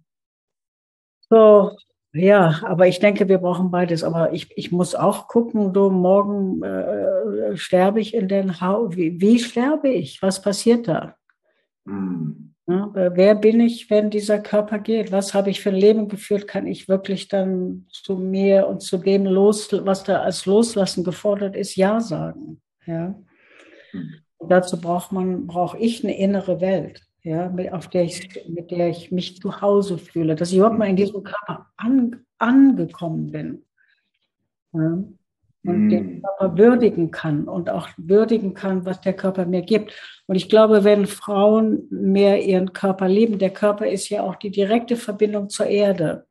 So, ja, aber ich denke, wir brauchen beides. Aber ich, ich muss auch gucken, du, morgen äh, sterbe ich in den Haus. Wie, wie sterbe ich? Was passiert da? Hm. Ja, wer bin ich, wenn dieser Körper geht? Was habe ich für ein Leben geführt? Kann ich wirklich dann zu mir und zu dem los, was da als Loslassen gefordert ist, Ja sagen? Ja. Und dazu braucht man, brauche ich eine innere Welt, ja, mit, auf der ich, mit der ich mich zu Hause fühle, dass ich überhaupt mal in diesem Körper an, angekommen bin. Ja. Und den Körper würdigen kann und auch würdigen kann, was der Körper mir gibt. Und ich glaube, wenn Frauen mehr ihren Körper lieben, der Körper ist ja auch die direkte Verbindung zur Erde,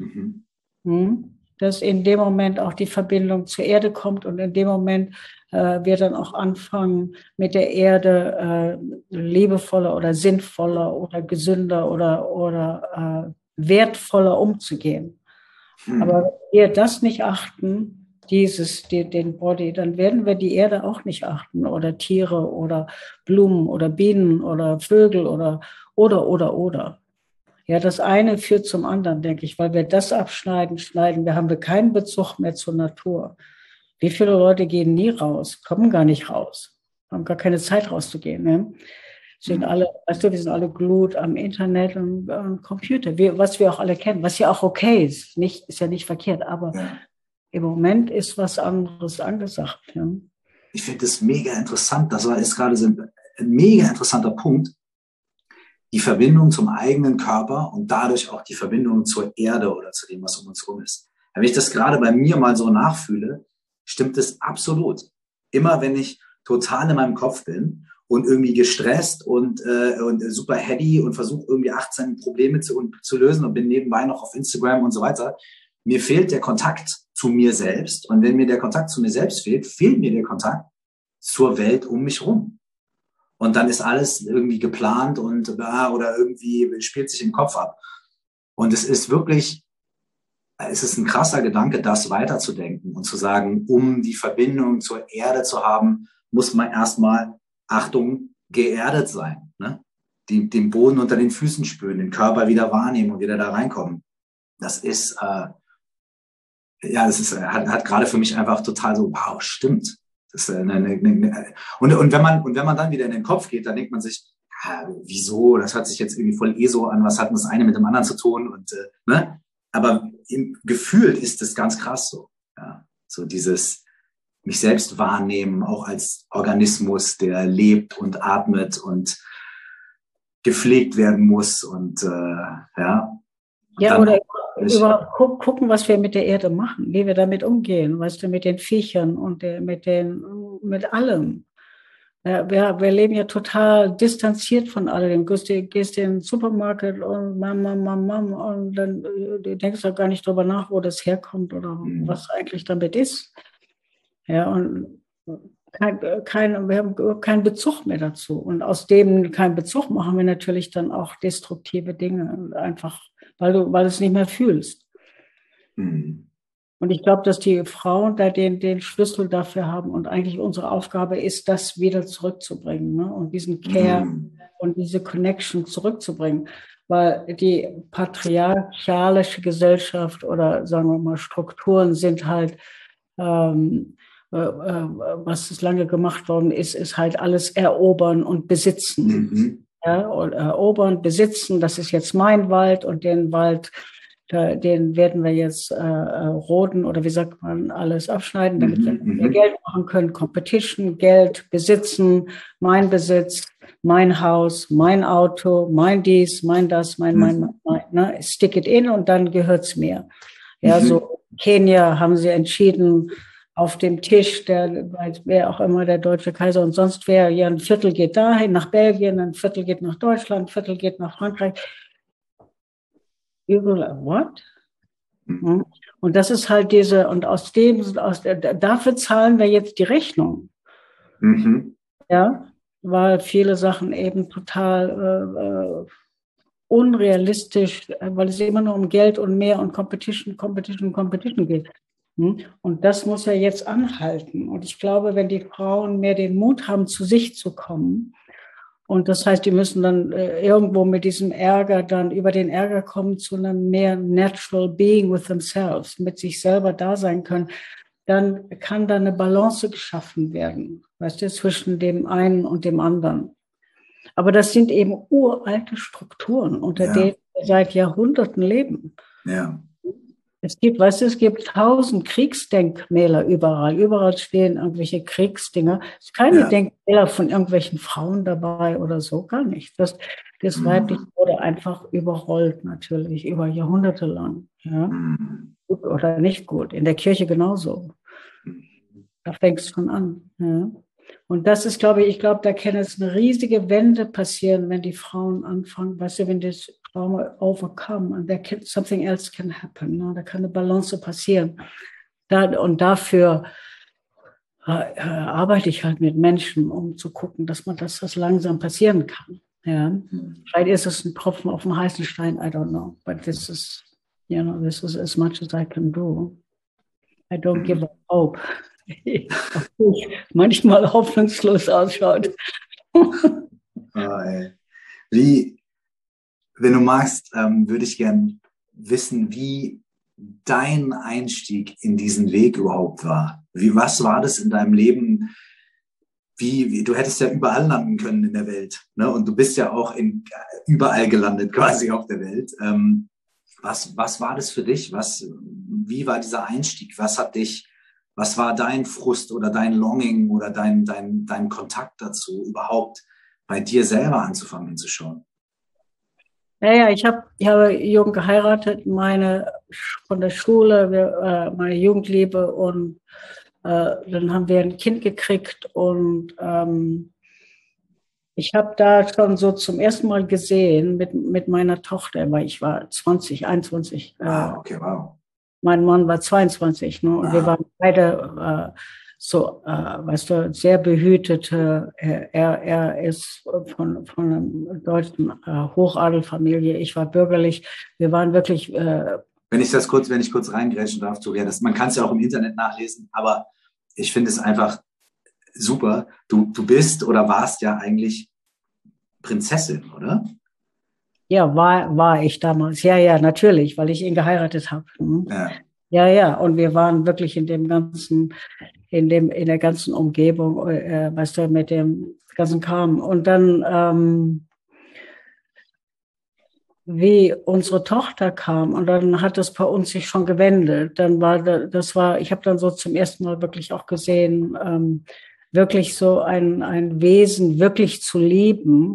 mhm. dass in dem Moment auch die Verbindung zur Erde kommt und in dem Moment äh, wir dann auch anfangen, mit der Erde äh, liebevoller oder sinnvoller oder gesünder oder, oder äh, wertvoller umzugehen. Mhm. Aber wenn wir das nicht achten, dieses, die, den Body, dann werden wir die Erde auch nicht achten oder Tiere oder Blumen oder Bienen oder Vögel oder, oder, oder, oder. Ja, das eine führt zum anderen, denke ich, weil wir das abschneiden, schneiden, wir haben wir keinen Bezug mehr zur Natur. Wie viele Leute gehen nie raus, kommen gar nicht raus, haben gar keine Zeit rauszugehen, ne? Sind alle, weißt du, wir sind alle glued am Internet und am Computer, wir, was wir auch alle kennen, was ja auch okay ist, nicht, ist ja nicht verkehrt, aber ja. Im Moment ist was anderes angesagt. Ja. Ich finde das mega interessant. Das ist gerade so ein, ein mega interessanter Punkt. Die Verbindung zum eigenen Körper und dadurch auch die Verbindung zur Erde oder zu dem, was um uns herum ist. Wenn ich das gerade bei mir mal so nachfühle, stimmt es absolut. Immer wenn ich total in meinem Kopf bin und irgendwie gestresst und, äh, und super heady und versuche irgendwie achtzehn Probleme zu, und, zu lösen und bin nebenbei noch auf Instagram und so weiter, mir fehlt der Kontakt zu mir selbst. Und wenn mir der Kontakt zu mir selbst fehlt, fehlt mir der Kontakt zur Welt um mich rum. Und dann ist alles irgendwie geplant und oder irgendwie spielt sich im Kopf ab. Und es ist wirklich, es ist ein krasser Gedanke, das weiterzudenken und zu sagen, um die Verbindung zur Erde zu haben, muss man erstmal, Achtung, geerdet sein. Ne? Die, den Boden unter den Füßen spüren, den Körper wieder wahrnehmen und wieder da reinkommen. Das ist, äh, ja, das ist, hat, hat gerade für mich einfach total so, wow, stimmt. Das ist eine, eine, eine, und, und wenn man, und wenn man dann wieder in den Kopf geht, dann denkt man sich, ja, wieso? Das hört sich jetzt irgendwie voll eh so an. Was hat denn das eine mit dem anderen zu tun? Und, äh, ne? Aber im Gefühl ist es ganz krass so. Ja, so dieses mich selbst wahrnehmen, auch als Organismus, der lebt und atmet und gepflegt werden muss und äh, ja. Ja, oder überhaupt gu gucken, was wir mit der Erde machen, wie wir damit umgehen, weißt du, mit den Viechern und der, mit den, mit allem. Ja, wir, wir leben ja total distanziert von allem. Du gehst, gehst in den Supermarkt und mam, mam, mam, mam, und dann du denkst du gar nicht drüber nach, wo das herkommt oder mhm. was eigentlich damit ist. Ja, und kein, kein, wir haben keinen Bezug mehr dazu. Und aus dem keinen Bezug machen wir natürlich dann auch destruktive Dinge, einfach, weil du, weil du es nicht mehr fühlst. Mhm. Und ich glaube, dass die Frauen da den, den Schlüssel dafür haben und eigentlich unsere Aufgabe ist, das wieder zurückzubringen, ne? Und diesen Care mhm. und diese Connection zurückzubringen. Weil die patriarchalische Gesellschaft oder sagen wir mal Strukturen sind halt, ähm, äh, äh, was ist lange gemacht worden ist, ist halt alles erobern und besitzen. Mhm. Ja, und erobern, besitzen, das ist jetzt mein Wald und den Wald, Da, den werden wir jetzt äh, roden oder wie sagt man, alles abschneiden, damit wir mehr Geld machen können. Competition, Geld, besitzen, mein Besitz, mein Haus, mein Auto, mein dies, mein das, mein, mein, mein, mein ne? Stick it in und dann gehört's mir. Ja, so Kenia haben sie entschieden, auf dem Tisch, der, wer auch immer der deutsche Kaiser und sonst wer, ja, ein Viertel geht dahin, nach Belgien, ein Viertel geht nach Deutschland, ein Viertel geht nach Frankreich. What? Mhm. Und das ist halt diese, und aus dem, aus der, dafür zahlen wir jetzt die Rechnung. Mhm. Ja, weil viele Sachen eben total äh, unrealistisch, weil es immer nur um Geld und mehr und Competition, Competition, Competition geht. Mhm. Und das muss ja jetzt anhalten. Und ich glaube, wenn die Frauen mehr den Mut haben, zu sich zu kommen, und das heißt, die müssen dann äh, irgendwo mit diesem Ärger dann über den Ärger kommen zu einem mehr natural being with themselves, mit sich selber da sein können, dann kann da eine Balance geschaffen werden, weißt du, zwischen dem einen und dem anderen. Aber das sind eben uralte Strukturen, unter ja. denen wir seit Jahrhunderten leben. Ja. Es gibt, weißt du, es gibt tausend Kriegsdenkmäler überall. Überall stehen irgendwelche Kriegsdinger. Es ist keine ja. Denkmäler von irgendwelchen Frauen dabei oder so, gar nicht. Das, das mhm. Weibliche wurde einfach überrollt, natürlich, über Jahrhunderte lang. Ja? Mhm. Gut oder nicht gut. In der Kirche genauso. Da fängt es schon an. Ja? Und das ist, glaube ich, ich glaube, da kann jetzt eine riesige Wende passieren, wenn die Frauen anfangen, weißt du, wenn das Trauma overcome and there can, something else can happen. Ne? Da kann eine Balance passieren. Da, und dafür äh, äh, arbeite ich halt mit Menschen, um zu gucken, dass man das, das langsam passieren kann. Ja? Mhm. Vielleicht ist es ein Tropfen auf dem heißen Stein, I don't know. But this is, you know, this is as much as I can do. I don't give up hope. Manchmal hoffnungslos ausschaut. Oh, ey. Wie, wenn du magst, ähm, würde ich gern wissen, wie dein Einstieg in diesen Weg überhaupt war. Wie, was war das in deinem Leben? Wie, wie, du hättest ja überall landen können in der Welt, ne? Und du bist ja auch in, überall gelandet, quasi auf der Welt. Ähm, was, was war das für dich? Was, wie war dieser Einstieg? Was hat dich Was war dein Frust oder dein Longing oder dein, dein, dein Kontakt dazu, überhaupt bei dir selber anzufangen hinzuschauen? Ja, ja, ich habe ich habe jung geheiratet, meine von der Schule, wir, äh, meine Jugendliebe, und äh, dann haben wir ein Kind gekriegt und ähm, ich habe da schon so zum ersten Mal gesehen mit, mit meiner Tochter, weil ich war zwanzig, einundzwanzig. Ah, okay, wow. Mein Mann war zweiundzwanzig, ne? Und ah. wir waren beide äh, so, äh, weißt du, sehr behütete. Er, er ist von, von einer deutschen äh, Hochadelfamilie. Ich war bürgerlich. Wir waren wirklich. Äh, wenn ich das kurz, wenn ich kurz reingrätschen darf, Toria, das, man kann es ja auch im Internet nachlesen, aber ich finde es einfach super. Du, du bist oder warst ja eigentlich Prinzessin, oder? Ja, war, war ich damals. Ja, ja, natürlich, weil ich ihn geheiratet habe. Hm. Ja. ja, ja. Und wir waren wirklich in dem ganzen, in dem, in der ganzen Umgebung, äh, weißt du, mit dem ganzen Kram. Und dann, ähm, wie unsere Tochter kam, und dann hat das bei uns sich schon gewendet. Dann war das war, ich habe dann so zum ersten Mal wirklich auch gesehen, ähm, wirklich so ein, ein Wesen wirklich zu lieben,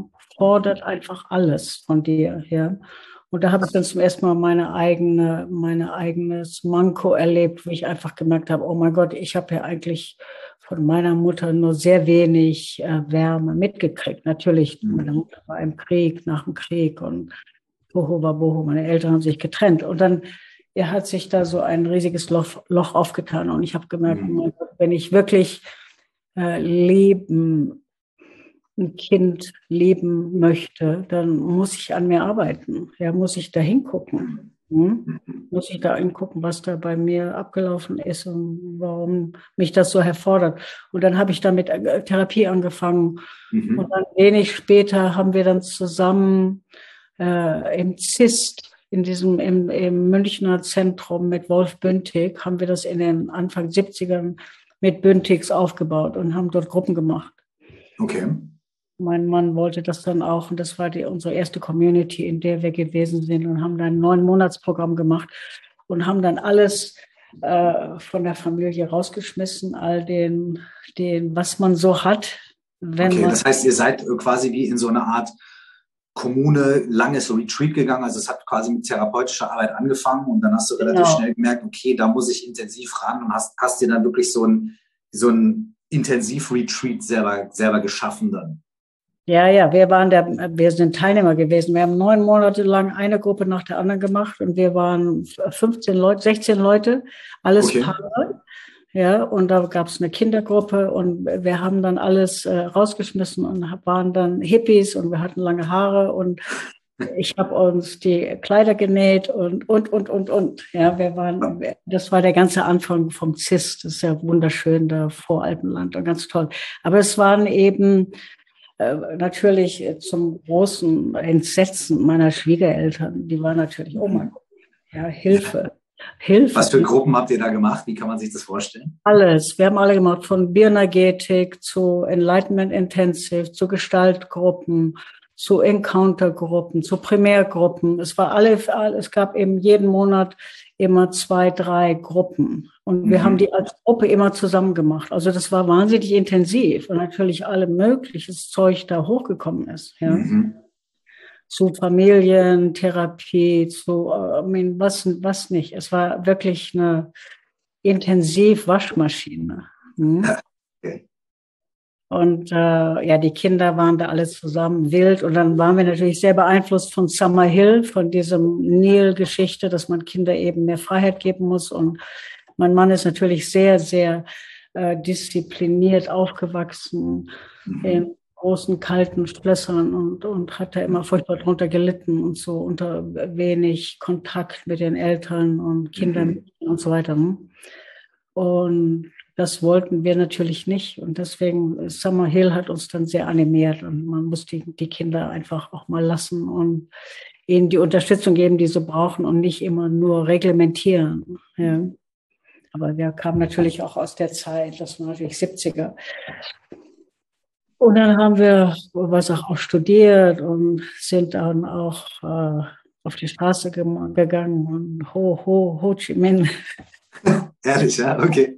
fordert einfach alles von dir, ja. Und da habe ich dann zum ersten Mal meine eigene, meine eigenes Manko erlebt, wo ich einfach gemerkt habe, oh mein Gott, ich habe ja eigentlich von meiner Mutter nur sehr wenig äh, Wärme mitgekriegt. Natürlich, meine Mutter war im Krieg, nach dem Krieg und Boho war Boho, meine Eltern haben sich getrennt. Und dann er hat sich da so ein riesiges Loch, Loch aufgetan. Und ich habe gemerkt, oh mein Gott, wenn ich wirklich äh, leben ein Kind leben möchte, dann muss ich an mir arbeiten. Ja, muss ich da hingucken. Hm? Muss ich da hingucken, was da bei mir abgelaufen ist und warum mich das so herfordert. Und dann habe ich da mit Therapie angefangen. Mhm. Und dann wenig später haben wir dann zusammen äh, im Z I S T, in diesem, im, im Münchner Zentrum mit Wolf Bündig, haben wir das in den Anfang siebzigern mit Bündigs aufgebaut und haben dort Gruppen gemacht. Okay. Mein Mann wollte das dann auch und das war die, unsere erste Community, in der wir gewesen sind und haben dann ein neun-Monats-Programm gemacht und haben dann alles äh, von der Familie rausgeschmissen, all den, den, was man so hat. Wenn okay, man das heißt, ihr seid quasi wie in so eine Art Kommune, langes so Retreat gegangen, also es hat quasi mit therapeutischer Arbeit angefangen und dann hast du relativ genau. schnell gemerkt, okay, da muss ich intensiv ran und hast, hast dir dann wirklich so ein, so ein Intensiv-Retreat selber, selber geschaffen dann. Ja, ja, wir waren der, wir sind Teilnehmer gewesen. Wir haben neun Monate lang eine Gruppe nach der anderen gemacht und wir waren fünfzehn Leute, sechzehn Leute, alles okay. Paare. Ja, und da gab es eine Kindergruppe und wir haben dann alles äh, rausgeschmissen und waren dann Hippies und wir hatten lange Haare und ich habe uns die Kleider genäht und, und, und, und, und. Ja, wir waren, das war der ganze Anfang vom Z I S T. Das ist ja wunderschön da vor Alpenland und ganz toll. Aber es waren eben natürlich zum großen Entsetzen meiner Schwiegereltern. Die waren natürlich, oh mein Gott, ja, Hilfe, Hilfe. Was für Gruppen habt ihr da gemacht? Wie kann man sich das vorstellen? Alles. Wir haben alle gemacht, von Bioenergetik zu Enlightenment Intensive, zu Gestaltgruppen, zu Encountergruppen, zu Primärgruppen. Es war alle, es gab eben jeden Monat immer zwei, drei Gruppen. Und wir mhm. haben die als Gruppe immer zusammen gemacht. Also das war wahnsinnig intensiv und natürlich alle mögliches Zeug da hochgekommen ist. Ja. Mhm. Zu Familientherapie, zu, I mean, was, was nicht. Es war wirklich eine intensiv Waschmaschine. Hm? Okay. Und äh, ja, die Kinder waren da alle zusammen wild. Und dann waren wir natürlich sehr beeinflusst von Summerhill, von diesem Nil-Geschichte, dass man Kinder eben mehr Freiheit geben muss. Und mein Mann ist natürlich sehr, sehr äh, diszipliniert aufgewachsen mhm. in großen, kalten Schlössern und, und hat da immer furchtbar drunter gelitten und so unter wenig Kontakt mit den Eltern und Kindern mhm. und so weiter. Und das wollten wir natürlich nicht. Und deswegen, Summerhill hat uns dann sehr animiert. Und man muss die, die Kinder einfach auch mal lassen und ihnen die Unterstützung geben, die sie brauchen und nicht immer nur reglementieren. Ja. Aber wir kamen natürlich auch aus der Zeit, das war natürlich siebziger. Und dann haben wir was auch, auch studiert und sind dann auch äh, auf die Straße ge- gegangen und Ho, Ho, Ho Chi Minh. Ehrlich, ja, okay.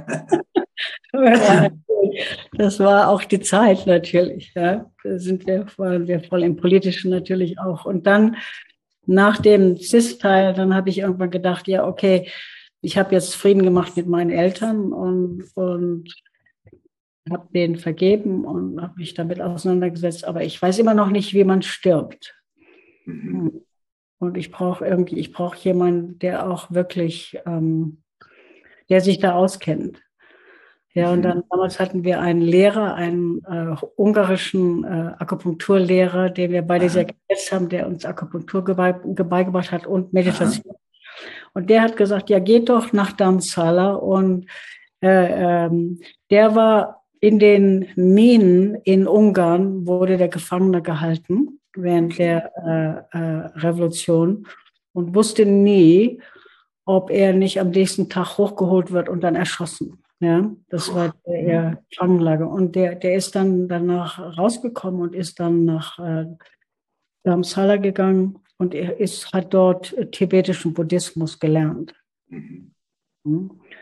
Das war auch die Zeit natürlich. Ja. Da sind wir, waren wir voll im Politischen natürlich auch. Und dann nach dem Z I S T-Teil, dann habe ich irgendwann gedacht, ja, okay, ich habe jetzt Frieden gemacht mit meinen Eltern und, und habe denen vergeben und habe mich damit auseinandergesetzt. Aber ich weiß immer noch nicht, wie man stirbt. Mhm. Und ich brauche irgendwie, ich brauche jemanden, der auch wirklich, ähm, der sich da auskennt. Ja, und dann damals hatten wir einen Lehrer, einen äh, ungarischen äh, Akupunkturlehrer, den wir beide sehr geschätzt haben, der uns Akupunktur beigebracht hat und Meditation. Aha. Und der hat gesagt, ja, geht doch nach Dharamsala. Und äh, ähm, der war in den Minen in Ungarn, wurde der Gefangene gehalten während der äh, äh, Revolution und wusste nie, ob er nicht am nächsten Tag hochgeholt wird und dann erschossen. Ja, das war der Gefangenenlager. Und der, der ist dann danach rausgekommen und ist dann nach äh, Dharamsala gegangen und er ist, hat dort tibetischen Buddhismus gelernt. Mhm.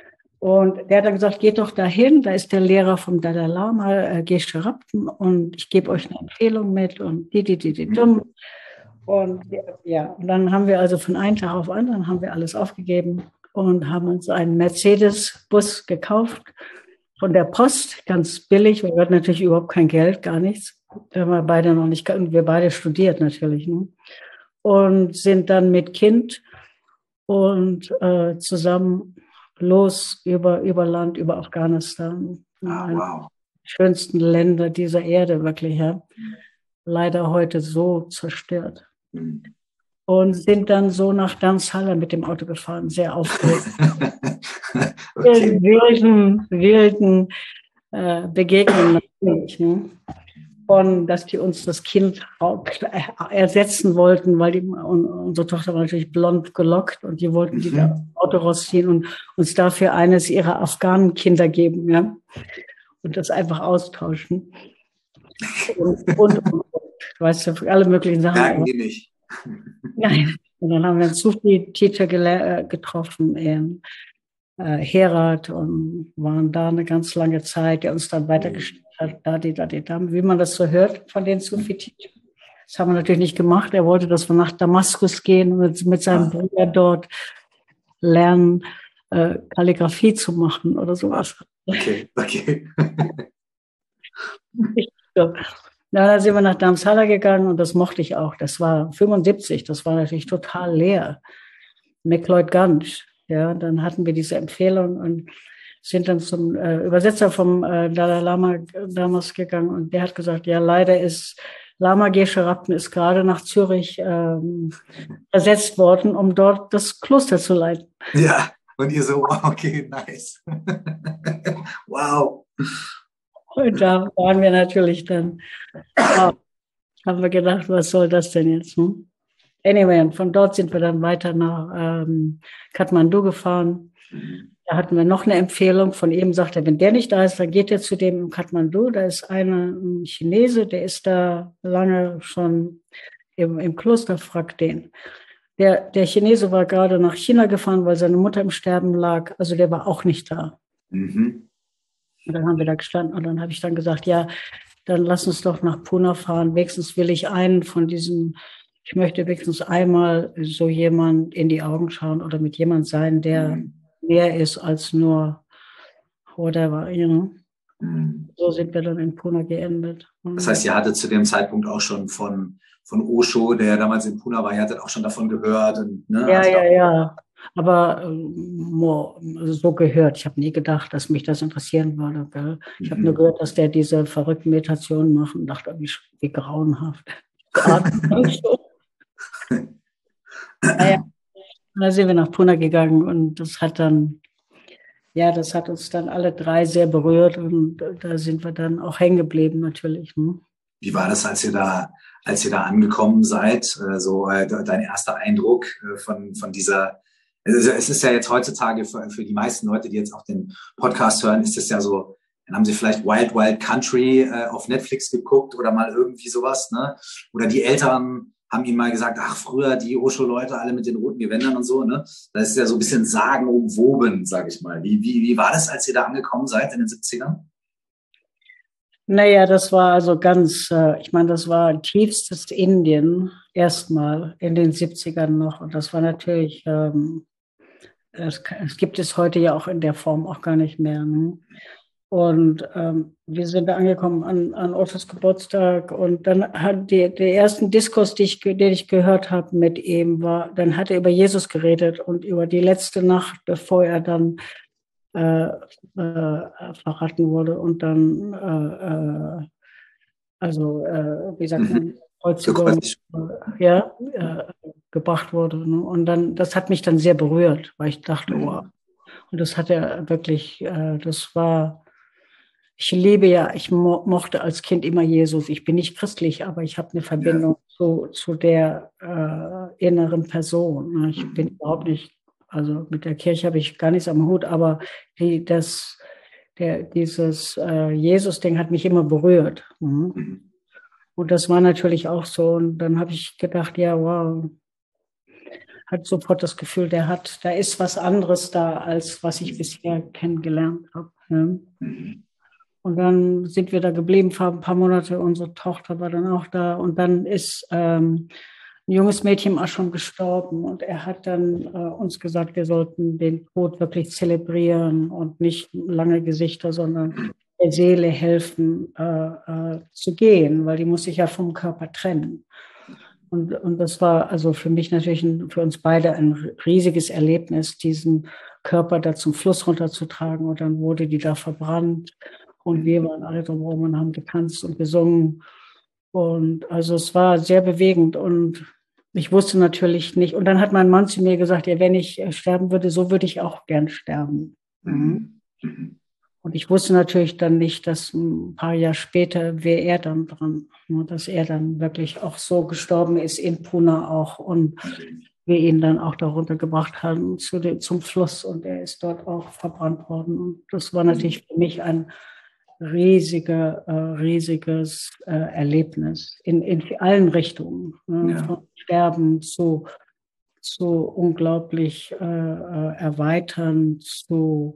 Und der hat dann gesagt, geht doch dahin, da ist der Lehrer vom Dalai Lama, äh, Geshe Rabten, und ich gebe euch eine Empfehlung mit und die, die, die, die, dumm. Und ja, und dann haben wir also von einem Tag auf den anderen haben wir alles aufgegeben und haben uns einen Mercedes-Bus gekauft von der Post, ganz billig, weil wir hatten natürlich überhaupt kein Geld, gar nichts. Wir haben beide noch nicht, wir beide studiert natürlich, ne? Und sind dann mit Kind und äh, zusammen los über, über Land, über Afghanistan. Ah, wow. Die schönsten Länder dieser Erde, wirklich, ja. Leider heute so zerstört. Mhm. Und sind dann so nach Dharamsala mit dem Auto gefahren, sehr aufgeregt. Okay. In wilden, wilden äh, Begegnungen natürlich. Ne? Von, dass die uns das Kind ersetzen wollten, weil die, und unsere Tochter war natürlich blond gelockt und die wollten die da aus dem Auto rausziehen und uns dafür eines ihrer Afghanen-Kinder geben, ja, und das einfach austauschen. Und, und, und, weißt du, alle möglichen Sachen. Merken die nicht. Nein. Und dann haben wir einen Sufi-Teacher getroffen in äh, Herat und waren da eine ganz lange Zeit, der uns dann weitergestellt hat, da, die, da, die, da, wie man das so hört von den Sufi-Teachern. Das haben wir natürlich nicht gemacht. Er wollte, dass wir nach Damaskus gehen und mit seinem Bruder dort lernen, äh, Kalligrafie zu machen oder sowas. Okay, okay. So. Ja, dann sind wir nach Dharamsala gegangen und das mochte ich auch. Das war fünfundsiebzig, das war natürlich total leer. McLeod-Ganj, ja, dann hatten wir diese Empfehlung und sind dann zum äh, Übersetzer vom äh, Dalai Lama damals gegangen und der hat gesagt, ja, leider ist Lama Geshe Rabten ist gerade nach Zürich ähm, versetzt worden, um dort das Kloster zu leiten. Ja, und ihr so, wow, okay, nice. Wow. Und da waren wir natürlich dann, wow, haben wir gedacht, was soll das denn jetzt? Hm? Anyway, und von dort sind wir dann weiter nach ähm, Kathmandu gefahren. Da hatten wir noch eine Empfehlung von ihm, sagt er, wenn der nicht da ist, dann geht er zu dem in Kathmandu. Da ist einer, ein Chinese, der ist da lange schon im, im Kloster, fragt den. Der, der Chinese war gerade nach China gefahren, weil seine Mutter im Sterben lag. Also der war auch nicht da. Mhm. Und dann haben wir da gestanden und dann habe ich dann gesagt, ja, dann lass uns doch nach Pune fahren. Wenigstens will ich einen von diesen, ich möchte wenigstens einmal so jemand in die Augen schauen oder mit jemand sein, der mhm. mehr ist als nur whatever, you know. Mhm. So sind wir dann in Pune geendet. Das heißt, ihr hattet zu dem Zeitpunkt auch schon von, von Osho, der damals in Pune war, ihr hattet auch schon davon gehört. Und, ne? Ja, also ja, ja. Aber äh, so gehört. Ich habe nie gedacht, dass mich das interessieren würde. Gell? Ich habe mhm. nur gehört, dass der diese verrückten Meditationen macht und dachte, wie, wie grauenhaft. So. Naja, da sind wir nach Pune gegangen und das hat dann, ja, das hat uns dann alle drei sehr berührt und da sind wir dann auch hängen geblieben natürlich. Hm? Wie war das, als ihr da, als ihr da angekommen seid? So äh, dein erster Eindruck äh, von, von dieser. Also es ist ja jetzt heutzutage für, für die meisten Leute, die jetzt auch den Podcast hören, ist es ja so, dann haben sie vielleicht Wild Wild Country äh, auf Netflix geguckt oder mal irgendwie sowas, ne? Oder die Eltern haben ihnen mal gesagt, ach, früher die Osho-Leute alle mit den roten Gewändern und so, ne? Das ist ja so ein bisschen sagenumwoben, sag ich mal. Wie, wie, wie war das, als ihr da angekommen seid in den siebzigern? Naja, das war also ganz, äh, ich meine, das war tiefstes Indien erstmal in den siebzigern noch und das war natürlich, ähm, Das, das gibt es heute ja auch in der Form auch gar nicht mehr. Ne? Und ähm, wir sind da angekommen an, an Ottos Geburtstag und dann hat die, der ersten Diskurs, die ich, den ich gehört habe mit ihm, war, dann hat er über Jesus geredet und über die letzte Nacht, bevor er dann äh, äh, verraten wurde und dann, äh, äh, also, äh, wie sagt man, Kreuzigung, äh, ja, äh, gebracht wurde. Ne? Und dann, das hat mich dann sehr berührt, weil ich dachte, wow. Und das hat er wirklich, äh, das war, ich liebe ja, ich mo- mochte als Kind immer Jesus. Ich bin nicht christlich, aber ich habe eine Verbindung ja. zu, zu der äh, inneren Person. Ne? Ich bin überhaupt nicht, also mit der Kirche habe ich gar nichts am Hut, aber die, das, der, dieses äh, Jesus-Ding hat mich immer berührt. Ne? Und das war natürlich auch so. Und dann habe ich gedacht, ja, wow, hat sofort das Gefühl, der hat, da ist was anderes da, als was ich bisher kennengelernt habe. Ja. Und dann sind wir da geblieben für ein paar Monate. Unsere Tochter war dann auch da. Und dann ist ähm, ein junges Mädchen auch schon gestorben. Und er hat dann äh, uns gesagt, wir sollten den Tod wirklich zelebrieren und nicht lange Gesichter, sondern der Seele helfen, äh, äh, zu gehen, weil die muss sich ja vom Körper trennen. Und, und das war also für mich natürlich, ein, für uns beide ein riesiges Erlebnis, diesen Körper da zum Fluss runterzutragen. Und dann wurde die da verbrannt. Und wir waren alle drumherum und haben getanzt und gesungen. Und also es war sehr bewegend. Und ich wusste natürlich nicht. Und dann hat mein Mann zu mir gesagt, ja, wenn ich sterben würde, so würde ich auch gern sterben. Mhm. Und ich wusste natürlich dann nicht, dass ein paar Jahre später wäre er dann dran. Dass er dann wirklich auch so gestorben ist in Pune auch. Und wir ihn dann auch darunter gebracht haben zu dem, zum Fluss. Und er ist dort auch verbrannt worden. Und das war natürlich für mich ein riesige, äh, riesiges äh, Erlebnis in, in allen Richtungen. Ne? Ja. Von Sterben zu, zu unglaublich äh, äh, erweitern, zu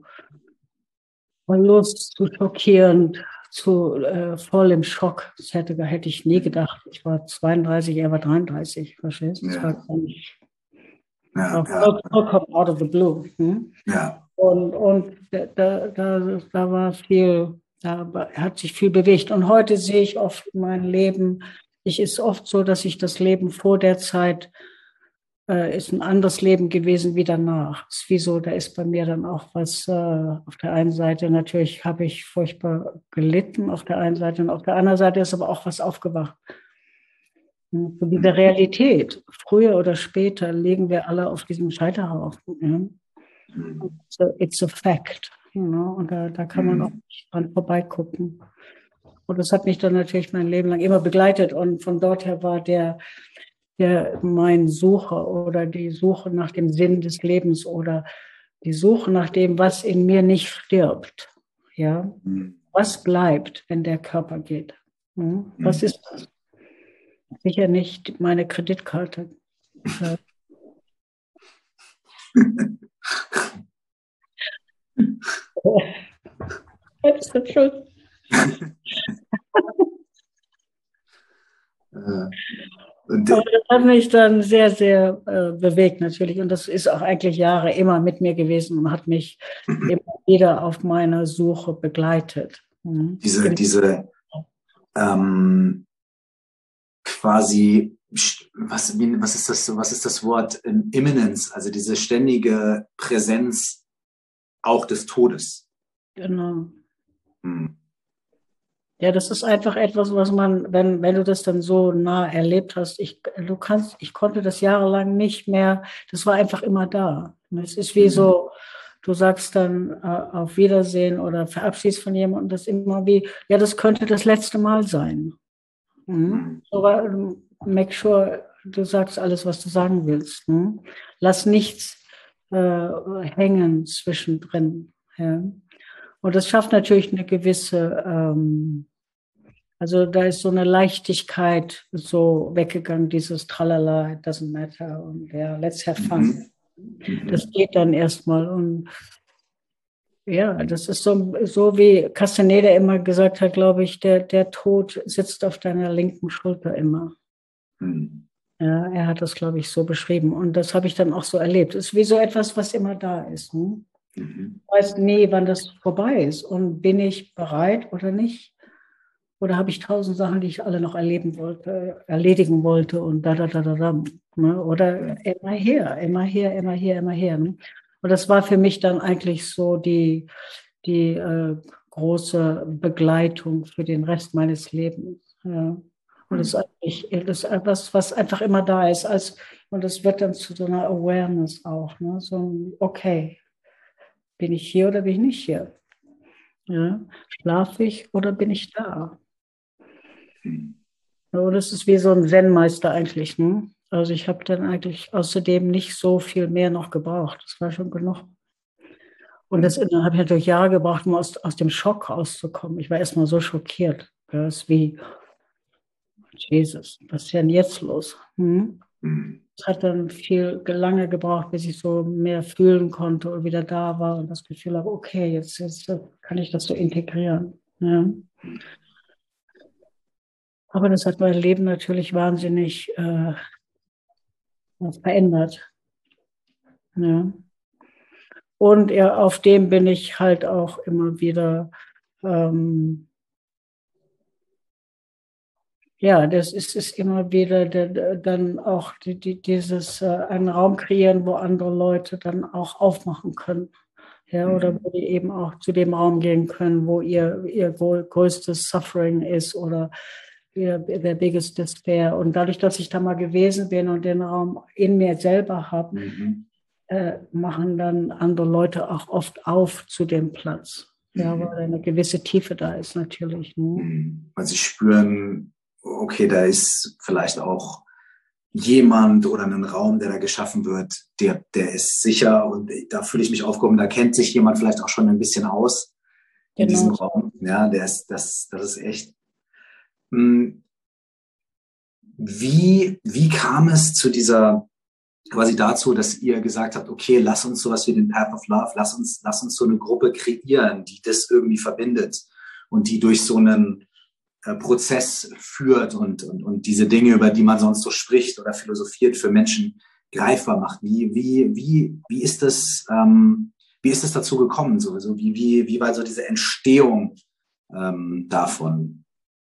Verlust, zu schockierend, zu äh, voll im Schock. Das hätte, hätte ich nie gedacht. Ich war zweiunddreißig, er war dreiunddreißig, verstehst du? Das ja. war gar nicht ja, war ja. vollkommen out of the blue. Hm? Ja. Und, und da, da, da war viel. Da hat sich viel bewegt. Und heute sehe ich oft mein Leben, ich ist oft so, dass ich das Leben vor der Zeit äh, ist ein anderes Leben gewesen wie danach. Es ist wie so, da ist bei mir dann auch was äh, auf der einen Seite, natürlich habe ich furchtbar gelitten auf der einen Seite und auf der anderen Seite ist aber auch was aufgewacht. Und so diese Realität, früher oder später legen wir alle auf diesem Scheiterhaufen. Ja? It's a, it's a fact. You know, und da, da kann man auch nicht dran vorbeigucken. Und das hat mich dann natürlich mein Leben lang immer begleitet. Und von dort her war der, der mein Sucher oder die Suche nach dem Sinn des Lebens oder die Suche nach dem, was in mir nicht stirbt. Ja? Was bleibt, wenn der Körper geht? Hm? Was ist das? Sicher nicht meine Kreditkarte. Selbst schuld. Aber das hat mich dann sehr, sehr äh, bewegt natürlich. Und das ist auch eigentlich Jahre immer mit mir gewesen und hat mich immer wieder auf meiner Suche begleitet. Mhm. Diese, diese ähm, quasi, was, was, ist das, was ist das Wort ähm, Imminence, also diese ständige Präsenz auch des Todes. Genau. Hm. Ja, das ist einfach etwas, was man, wenn, wenn du das dann so nah erlebt hast, ich, du kannst, ich konnte das jahrelang nicht mehr, das war einfach immer da. Es ist wie mhm. so, du sagst dann äh, auf Wiedersehen oder verabschiedest von jemandem und das immer wie, ja, das könnte das letzte Mal sein. Mhm. Aber make sure, du sagst alles, was du sagen willst. Ne? Lass nichts äh, hängen zwischendrin. Ja? Und das schafft natürlich eine gewisse, ähm, also da ist so eine Leichtigkeit so weggegangen, dieses Tralala, it doesn't matter und ja, let's have fun. Mhm. Das geht dann erstmal und ja, das ist so, so wie Castaneda immer gesagt hat, glaube ich, der, der Tod sitzt auf deiner linken Schulter immer. Mhm. Ja, er hat das, glaube ich, so beschrieben und das habe ich dann auch so erlebt. Es ist wie so etwas, was immer da ist. Hm? Mhm. Ich weiß nie, wann das vorbei ist. Und bin ich bereit oder nicht? Oder habe ich tausend Sachen, die ich alle noch erleben wollte, erledigen wollte und da, da, da, da, da. Ne? Oder immer her, immer her, immer her, immer her. Ne? Und das war für mich dann eigentlich so die, die äh, große Begleitung für den Rest meines Lebens. Ja. Und das ist eigentlich das ist etwas, was einfach immer da ist. Als, und das wird dann zu so einer Awareness auch. Ne? So ein, okay. Bin ich hier oder bin ich nicht hier? Ja? Schlafe ich oder bin ich da? Und das ist wie so ein Zen-Meister eigentlich. Ne? Also ich habe dann eigentlich außerdem nicht so viel mehr noch gebraucht. Das war schon genug. Und das habe ich natürlich Jahre gebraucht, um aus, aus dem Schock rauszukommen. Ich war erstmal so schockiert. Das ist wie, Jesus, was ist denn jetzt los? Hm? Es hat dann viel lange gebraucht, bis ich so mehr fühlen konnte und wieder da war und das Gefühl habe, okay, jetzt, jetzt kann ich das so integrieren. Ja. Aber das hat mein Leben natürlich wahnsinnig äh, verändert. Ja. Und ja, auf dem bin ich halt auch immer wieder, ähm, ja, das ist, ist immer wieder der, der, dann auch die, die, dieses äh, einen Raum kreieren, wo andere Leute dann auch aufmachen können. Ja, oder wo die eben auch zu dem Raum gehen können, wo ihr, ihr größtes Suffering ist oder ihr, der biggest despair. Und dadurch, dass ich da mal gewesen bin und den Raum in mir selber habe, mhm. äh, machen dann andere Leute auch oft auf zu dem Platz. Ja, mhm. weil eine gewisse Tiefe da ist natürlich. Ne? Weil sie spüren, okay, da ist vielleicht auch jemand oder ein Raum, der da geschaffen wird, der, der ist sicher und da fühle ich mich aufgehoben, da kennt sich jemand vielleicht auch schon ein bisschen aus in genau. diesem Raum. Ja, der ist, das, das ist echt. Wie, wie kam es zu dieser, quasi dazu, dass ihr gesagt habt, okay, lass uns sowas wie den Path of Love, lass uns, lass uns so eine Gruppe kreieren, die das irgendwie verbindet und die durch so einen Prozess führt und, und, und diese Dinge, über die man sonst so spricht oder philosophiert, für Menschen greifbar macht. Wie, wie, wie, wie ist das, ähm, wie ist das dazu gekommen? Sowieso? Wie, wie, wie war so diese Entstehung ähm, davon?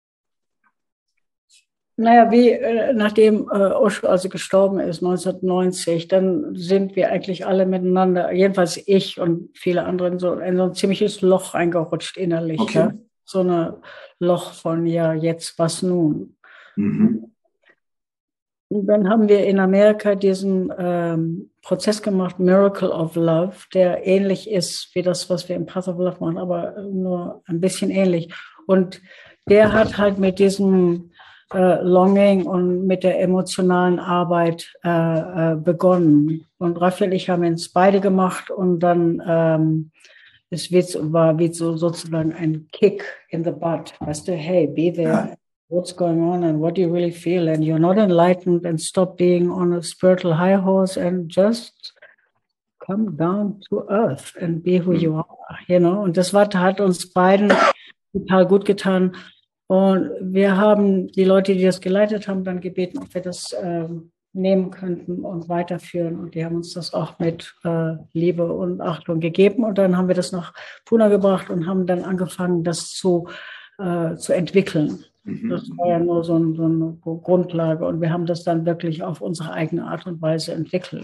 Naja, wie, äh, nachdem äh, Osho also gestorben ist, neunzehnhundertneunzig, dann sind wir eigentlich alle miteinander, jedenfalls ich und viele andere, in so, in so ein ziemliches Loch reingerutscht innerlich. Okay. Ja? So ein Loch von, ja, jetzt, was nun? Mhm. Und dann haben wir in Amerika diesen ähm, Prozess gemacht, Miracle of Love, der ähnlich ist wie das, was wir im Path of Love machen, aber nur ein bisschen ähnlich. Und der hat halt mit diesem äh, Longing und mit der emotionalen Arbeit äh, äh, begonnen. Und Raphael und ich haben es beide gemacht und dann ähm, es war wie so sozusagen ein Kick in the butt. Weißt du, hey, be there. What's going on and what do you really feel? And you're not enlightened and stop being on a spiritual high horse and just come down to earth and be who you are, you know. Und das war, hat uns beiden total gut getan. Und wir haben die Leute, die das geleitet haben, dann gebeten, ob wir das ähm, nehmen könnten und weiterführen. Und die haben uns das auch mit äh, Liebe und Achtung gegeben. Und dann haben wir das nach Pune gebracht und haben dann angefangen, das zu, äh, zu entwickeln. Mhm. Das war ja nur so, ein, so eine Grundlage. Und wir haben das dann wirklich auf unsere eigene Art und Weise entwickelt.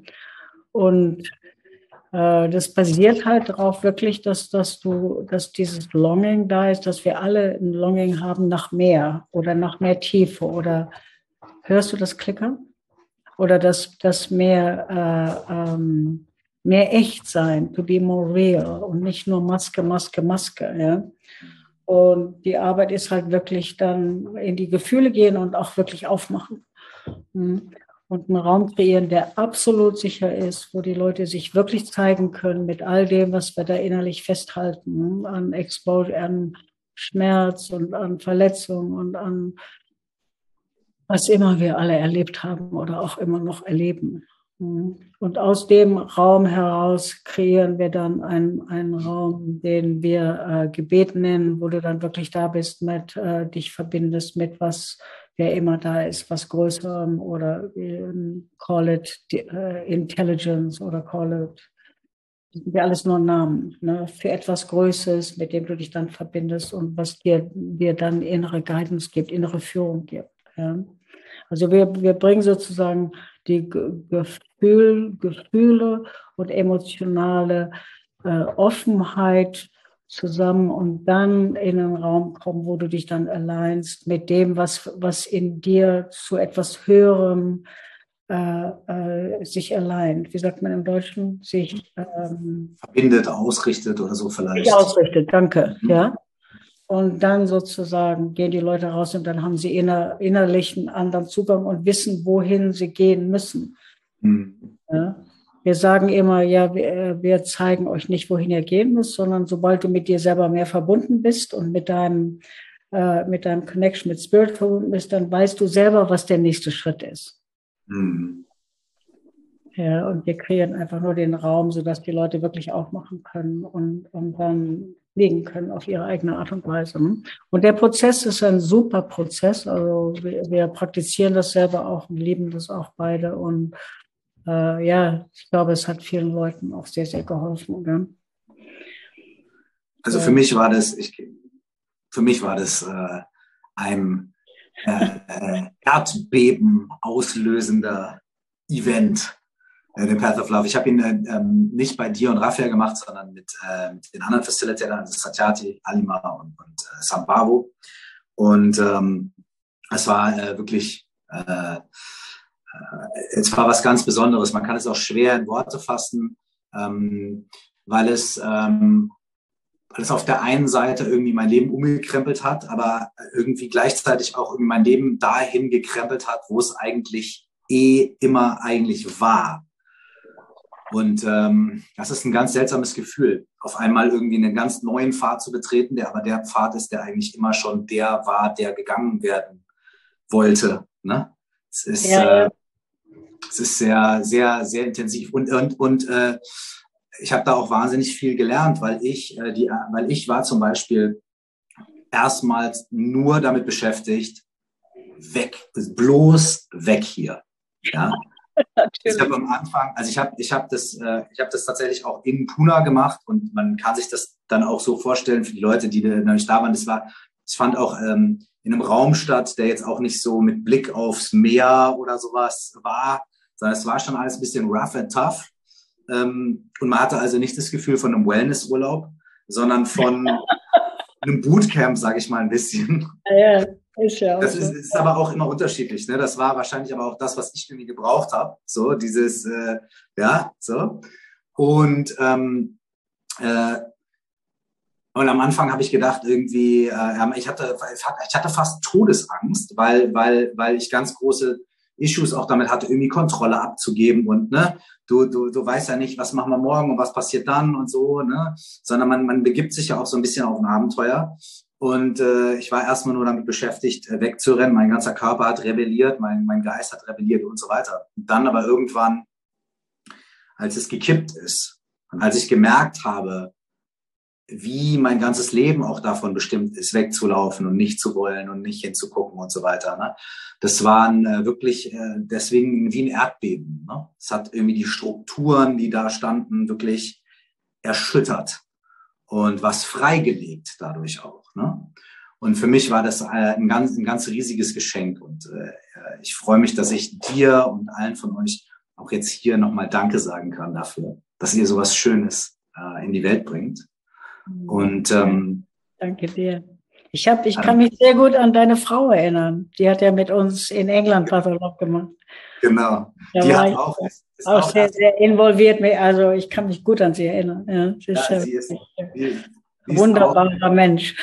Und äh, das basiert halt darauf wirklich, dass, dass, du, dass dieses Longing da ist, dass wir alle ein Longing haben nach mehr oder nach mehr Tiefe. Oder hörst du das Klickern? Oder das, das mehr, äh, ähm, mehr echt sein, to be more real und nicht nur Maske, Maske, Maske. Ja? Und die Arbeit ist halt wirklich dann in die Gefühle gehen und auch wirklich aufmachen. Und einen Raum kreieren, der absolut sicher ist, wo die Leute sich wirklich zeigen können mit all dem, was wir da innerlich festhalten, an Exposure, an Schmerz und an Verletzung und an was immer wir alle erlebt haben oder auch immer noch erleben. Und aus dem Raum heraus kreieren wir dann einen, einen Raum, den wir äh, Gebet nennen, wo du dann wirklich da bist, mit äh, dich verbindest mit was, wer immer da ist, was Größerem oder äh, call it uh, Intelligence oder call it, das sind ja alles nur Namen, ne, für etwas Größeres, mit dem du dich dann verbindest und was dir, dir dann innere Guidance gibt, innere Führung gibt. Ja. Also wir, wir bringen sozusagen die Gefühl, Gefühle und emotionale äh, Offenheit zusammen und dann in einen Raum kommen, wo du dich dann alignst mit dem, was, was in dir zu etwas Höherem äh, äh, sich alignt. Wie sagt man im Deutschen? Sich ähm, verbindet, ausrichtet oder so vielleicht. Sich ausrichtet, danke, mhm. ja. Und dann sozusagen gehen die Leute raus und dann haben sie inner, innerlich einen anderen Zugang und wissen, wohin sie gehen müssen. Mhm. Ja? Wir sagen immer, ja, wir, wir zeigen euch nicht, wohin ihr gehen müsst, sondern sobald du mit dir selber mehr verbunden bist und mit deinem, äh, mit deinem Connection mit Spirit verbunden bist, dann weißt du selber, was der nächste Schritt ist. Mhm. Ja, und wir kreieren einfach nur den Raum, sodass die Leute wirklich aufmachen können und, und dann liegen können auf ihre eigene Art und Weise. Und der Prozess ist ein super Prozess. Also wir, wir praktizieren das selber auch und lieben das auch beide. Und äh, ja, ich glaube, es hat vielen Leuten auch sehr, sehr geholfen. Gell? Also für mich war das, ich, für mich war das äh, ein äh, Erdbeben auslösender Event. Den Path of Love. Ich habe ihn äh, nicht bei dir und Raphael gemacht, sondern mit, äh, mit den anderen Facilitatern, also Satyati, Alima und, und äh, Sambhavu. Und ähm, es war äh, wirklich, äh, äh, es war was ganz Besonderes. Man kann es auch schwer in Worte fassen, ähm, weil es, ähm, weil es auf der einen Seite irgendwie mein Leben umgekrempelt hat, aber irgendwie gleichzeitig auch irgendwie mein Leben dahin gekrempelt hat, wo es eigentlich eh immer eigentlich war. Und ähm, das ist ein ganz seltsames Gefühl, auf einmal irgendwie einen ganz neuen Pfad zu betreten, der aber der Pfad ist, der eigentlich immer schon der war, der gegangen werden wollte. Ne? Es ist, ja, ja. Äh, es ist sehr, sehr, sehr intensiv. Und, und, und äh, ich habe da auch wahnsinnig viel gelernt, weil ich, äh, die, weil ich war zum Beispiel erstmals nur damit beschäftigt, weg, bloß weg hier. Ja. Ich habe am Anfang, also ich habe ich hab das, äh, ich hab das tatsächlich auch in Pune gemacht und man kann sich das dann auch so vorstellen für die Leute, die da nicht da waren. Das war, ich fand auch ähm, in einem Raum statt, der jetzt auch nicht so mit Blick aufs Meer oder sowas war, sondern es war schon alles ein bisschen rough and tough. Ähm, und man hatte also nicht das Gefühl von einem Wellnessurlaub, sondern von einem Bootcamp, sage ich mal ein bisschen. Ja, ja. Ist ja auch das so. ist, ist aber auch immer unterschiedlich. Ne? Das war wahrscheinlich aber auch das, was ich irgendwie gebraucht habe. So dieses, äh, ja, so. Und, ähm, äh, und am Anfang habe ich gedacht, irgendwie, äh, ich, hatte, ich hatte fast Todesangst, weil, weil, weil ich ganz große Issues auch damit hatte, irgendwie Kontrolle abzugeben. Und ne, du, du, du weißt ja nicht, was machen wir morgen und was passiert dann und so, ne? Sondern man, man begibt sich ja auch so ein bisschen auf ein Abenteuer. Und äh, ich war erstmal nur damit beschäftigt, äh, wegzurennen. Mein ganzer Körper hat rebelliert, mein, mein Geist hat rebelliert und so weiter. Und dann aber irgendwann, als es gekippt ist und als ich gemerkt habe, wie mein ganzes Leben auch davon bestimmt ist, wegzulaufen und nicht zu wollen und nicht hinzugucken und so weiter. Ne? Das waren äh, wirklich äh, deswegen wie ein Erdbeben. Ne? Es hat irgendwie die Strukturen, die da standen, wirklich erschüttert. Und was freigelegt dadurch auch. Ne? Und für mich war das ein ganz, ein ganz riesiges Geschenk. Und äh, ich freue mich, dass ich dir und allen von euch auch jetzt hier nochmal Danke sagen kann dafür, dass ihr sowas Schönes äh, in die Welt bringt. Und ähm, danke dir. Ich, hab, ich kann mich sehr gut an deine Frau erinnern. Die hat ja mit uns in England Path of Love gemacht. Genau. Da die war hat ich auch, ist, ist auch, auch sehr, sehr involviert. Also ich kann mich gut an sie erinnern. Ja, sie ist, ja, ja sie ist, die, ein wunderbarer auch, Mensch.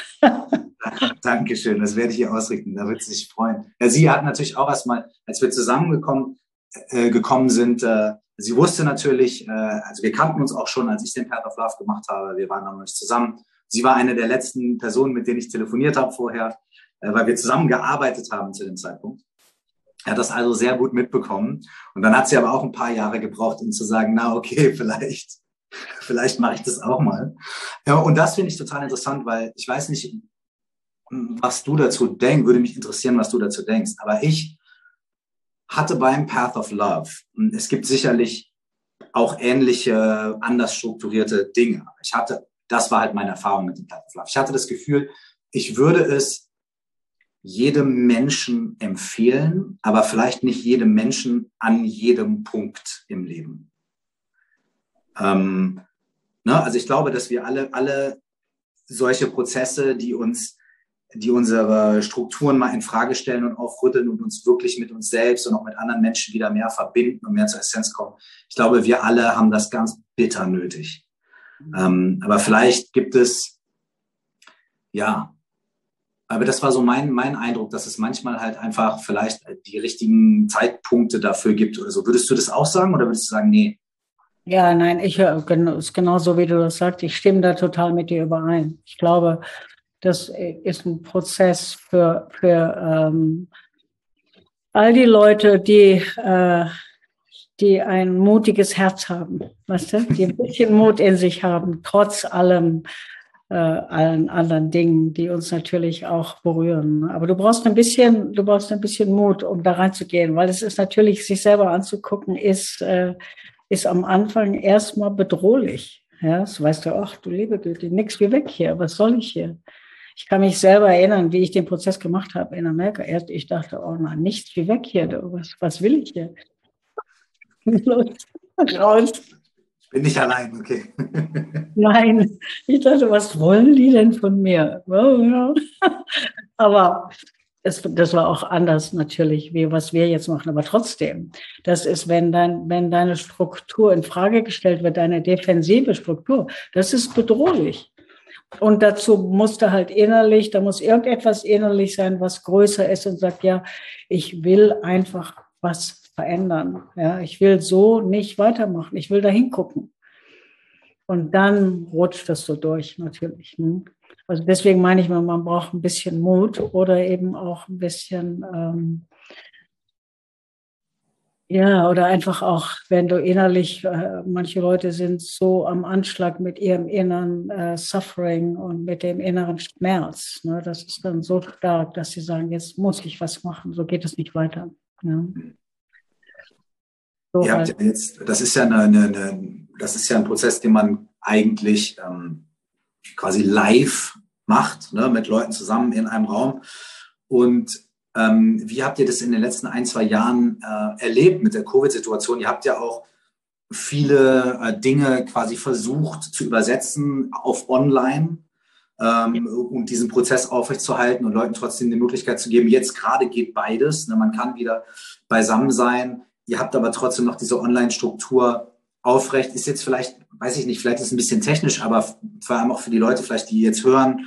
Dankeschön, das werde ich ihr ausrichten. Da wird sie sich freuen. Ja, sie hat natürlich auch erstmal, als wir zusammengekommen äh, gekommen sind, äh, sie wusste natürlich, äh, also wir kannten uns auch schon, als ich den Path of Love gemacht habe. Wir waren noch nicht zusammen. Sie war eine der letzten Personen, mit denen ich telefoniert habe vorher, äh, weil wir zusammen gearbeitet haben zu dem Zeitpunkt. Er hat das also sehr gut mitbekommen. Und dann hat sie aber auch ein paar Jahre gebraucht, um zu sagen, na okay, vielleicht, vielleicht mache ich das auch mal. Ja, und das finde ich total interessant, weil ich weiß nicht, was du dazu denkst, würde mich interessieren, was du dazu denkst. Aber ich hatte beim Path of Love, und es gibt sicherlich auch ähnliche, anders strukturierte Dinge. Ich hatte, das war halt meine Erfahrung mit dem Path of Love. Ich hatte das Gefühl, ich würde es jedem Menschen empfehlen, aber vielleicht nicht jedem Menschen an jedem Punkt im Leben. Ähm, ne? Also ich glaube, dass wir alle, alle solche Prozesse, die uns, die unsere Strukturen mal in Frage stellen und aufrütteln und uns wirklich mit uns selbst und auch mit anderen Menschen wieder mehr verbinden und mehr zur Essenz kommen. Ich glaube, wir alle haben das ganz bitter nötig. Mhm. Ähm, aber vielleicht gibt es, ja, aber das war so mein, mein Eindruck, dass es manchmal halt einfach vielleicht die richtigen Zeitpunkte dafür gibt oder so. Würdest du das auch sagen oder würdest du sagen, nee? Ja, nein, ich höre, ist genauso, wie du das sagst. Ich stimme da total mit dir überein. Ich glaube, das ist ein Prozess für, für ähm, all die Leute, die, äh, die ein mutiges Herz haben, weißt du, die ein bisschen Mut in sich haben, trotz allem, äh, allen anderen Dingen, die uns natürlich auch berühren. Aber du brauchst ein bisschen, du brauchst ein bisschen Mut, um da reinzugehen, weil es ist natürlich, sich selber anzugucken, ist, äh, ist am Anfang erstmal bedrohlich. Ja, das weißt du, ach du liebe Güte, nix wie weg hier, was soll ich hier? Ich kann mich selber erinnern, wie ich den Prozess gemacht habe in Amerika. Erst ich dachte, oh nein, nichts wie weg hier, was, was will ich hier? Los, raus. Ich bin nicht allein, okay. Nein, ich dachte, was wollen die denn von mir? Aber es, das war auch anders natürlich, wie was wir jetzt machen. Aber trotzdem, das ist, wenn, dein, wenn deine Struktur in Frage gestellt wird, deine defensive Struktur, das ist bedrohlich. Und dazu musste halt innerlich, da muss irgendetwas innerlich sein, was größer ist und sagt, ja, ich will einfach was verändern. Ja, ich will so nicht weitermachen. Ich will da hingucken. Und dann rutscht das so durch, natürlich. Ne? Also deswegen meine ich mal, man braucht ein bisschen Mut oder eben auch ein bisschen, ähm, ja, oder einfach auch, wenn du innerlich, äh, manche Leute sind so am Anschlag mit ihrem inneren äh, Suffering und mit dem inneren Schmerz. Ne? Das ist dann so stark, dass sie sagen, jetzt muss ich was machen, so geht es nicht weiter. Ja? So Ihr habt halt. ja jetzt, das ist ja eine, eine, eine, das ist ja ein Prozess, den man eigentlich ähm, quasi live macht, ne, mit Leuten zusammen in einem Raum. Und ähm, wie habt ihr das in den letzten ein, zwei Jahren äh, erlebt mit der Covid-Situation? Ihr habt ja auch viele äh, Dinge quasi versucht zu übersetzen auf online ähm, und diesen Prozess aufrechtzuerhalten und Leuten trotzdem die Möglichkeit zu geben, jetzt gerade geht beides. Ne, man kann wieder beisammen sein. Ihr habt aber trotzdem noch diese Online-Struktur aufrecht. Ist jetzt vielleicht, weiß ich nicht, vielleicht ist es ein bisschen technisch, aber vor allem auch für die Leute vielleicht, die jetzt hören,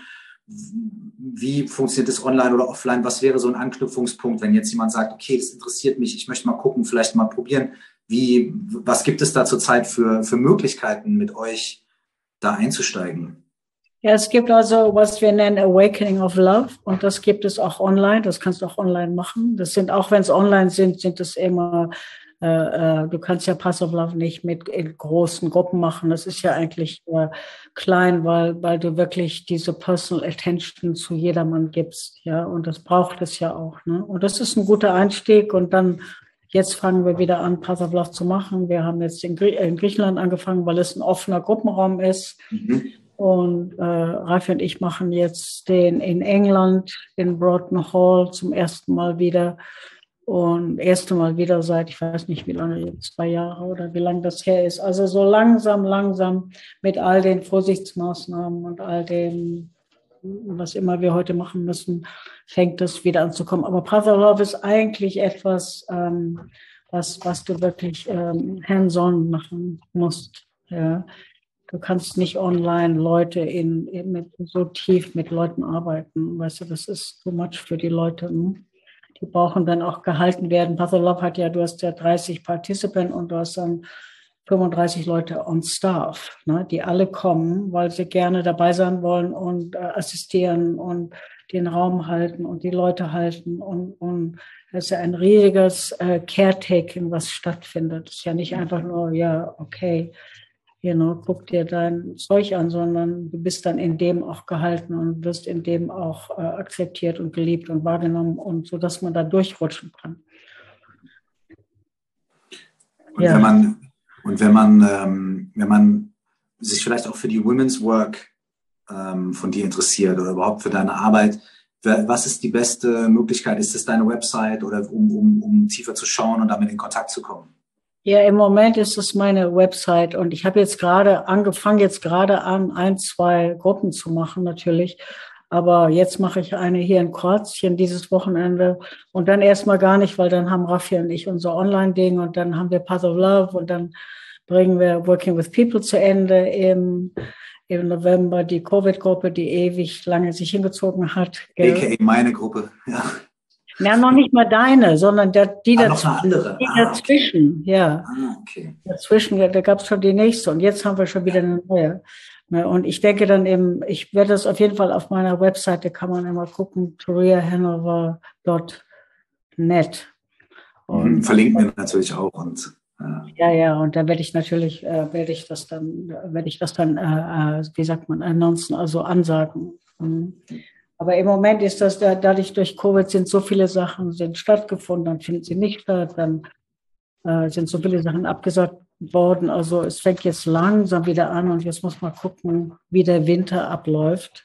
wie funktioniert das online oder offline? Was wäre so ein Anknüpfungspunkt, wenn jetzt jemand sagt, okay, das interessiert mich, ich möchte mal gucken, vielleicht mal probieren. Wie, was gibt es da zurzeit für, für Möglichkeiten, mit euch da einzusteigen? Ja, es gibt also, was wir nennen Awakening of Love und das gibt es auch online, das kannst du auch online machen. Das sind, auch wenn es online sind, sind es immer, äh, äh, du kannst ja Path of Love nicht mit in großen Gruppen machen. Das ist ja eigentlich äh, klein, weil, weil du wirklich diese Personal Attention zu jedermann gibst, ja, und das braucht es ja auch, ne? Und das ist ein guter Einstieg und dann jetzt fangen wir wieder an, Path of Love zu machen. Wir haben jetzt in, Grie- in Griechenland angefangen, weil es ein offener Gruppenraum ist. Mhm. Und äh, Ralf und ich machen jetzt den in England, in Broughton Hall zum ersten Mal wieder. Und erste Mal wieder seit, ich weiß nicht wie lange, jetzt zwei Jahre oder wie lange das her ist. Also so langsam, langsam mit all den Vorsichtsmaßnahmen und all dem, was immer wir heute machen müssen, fängt das wieder an zu kommen. Aber Path of Love ist eigentlich etwas, ähm, was, was du wirklich ähm, hands-on machen musst. Ja. Du kannst nicht online Leute in, in mit, so tief mit Leuten arbeiten. Weißt du, das ist too much für die Leute. Ne? Die brauchen dann auch gehalten werden. Path of Love hat ja, du hast ja dreißig Participants und du hast dann fünfunddreißig Leute on staff, ne, die alle kommen, weil sie gerne dabei sein wollen und äh, assistieren und den Raum halten und die Leute halten. Und, und das ist ja ein riesiges äh, Caretaking, was stattfindet. Das ist ja nicht einfach nur, ja, okay, you know, guck dir dein Zeug an, sondern du bist dann in dem auch gehalten und wirst in dem auch äh, akzeptiert und geliebt und wahrgenommen und so, dass man da durchrutschen kann. Und Ja. wenn man, und wenn man, ähm, wenn man sich vielleicht auch für die Women's Work ähm, von dir interessiert oder überhaupt für deine Arbeit, was ist die beste Möglichkeit? Ist es deine Website oder um, um, um tiefer zu schauen und damit in Kontakt zu kommen? Ja, im Moment ist es meine Website und ich habe jetzt gerade angefangen, jetzt gerade an, ein, zwei Gruppen zu machen natürlich. Aber jetzt mache ich eine hier in Kroatien dieses Wochenende und dann erstmal gar nicht, weil dann haben Raffi und ich unser Online-Ding und dann haben wir Path of Love und dann bringen wir Working with People zu Ende im, im November, die Covid-Gruppe, die ewig lange sich hingezogen hat. Gell? A K A meine Gruppe, ja. Ja, noch nicht mal deine, sondern der, die, ah, dazw- noch eine andere. die Ah, dazwischen, okay. ja. Ah, okay. Dazwischen, da gab es schon die nächste und jetzt haben wir schon wieder eine neue. Und ich denke dann eben, ich werde das auf jeden Fall auf meiner Webseite, kann man immer gucken, toria hanover punkt net. Und verlinken wir natürlich auch. Und Ja, ja, ja, und da werde ich natürlich, äh, werde ich das dann, werde ich das dann, äh, äh, wie sagt man, announcen, also ansagen. Mhm. Aber im Moment ist das, da, dadurch durch Covid sind so viele Sachen sind stattgefunden, dann finden sie nicht statt, dann äh, sind so viele Sachen abgesagt worden. Also es fängt jetzt langsam wieder an und jetzt muss man gucken, wie der Winter abläuft,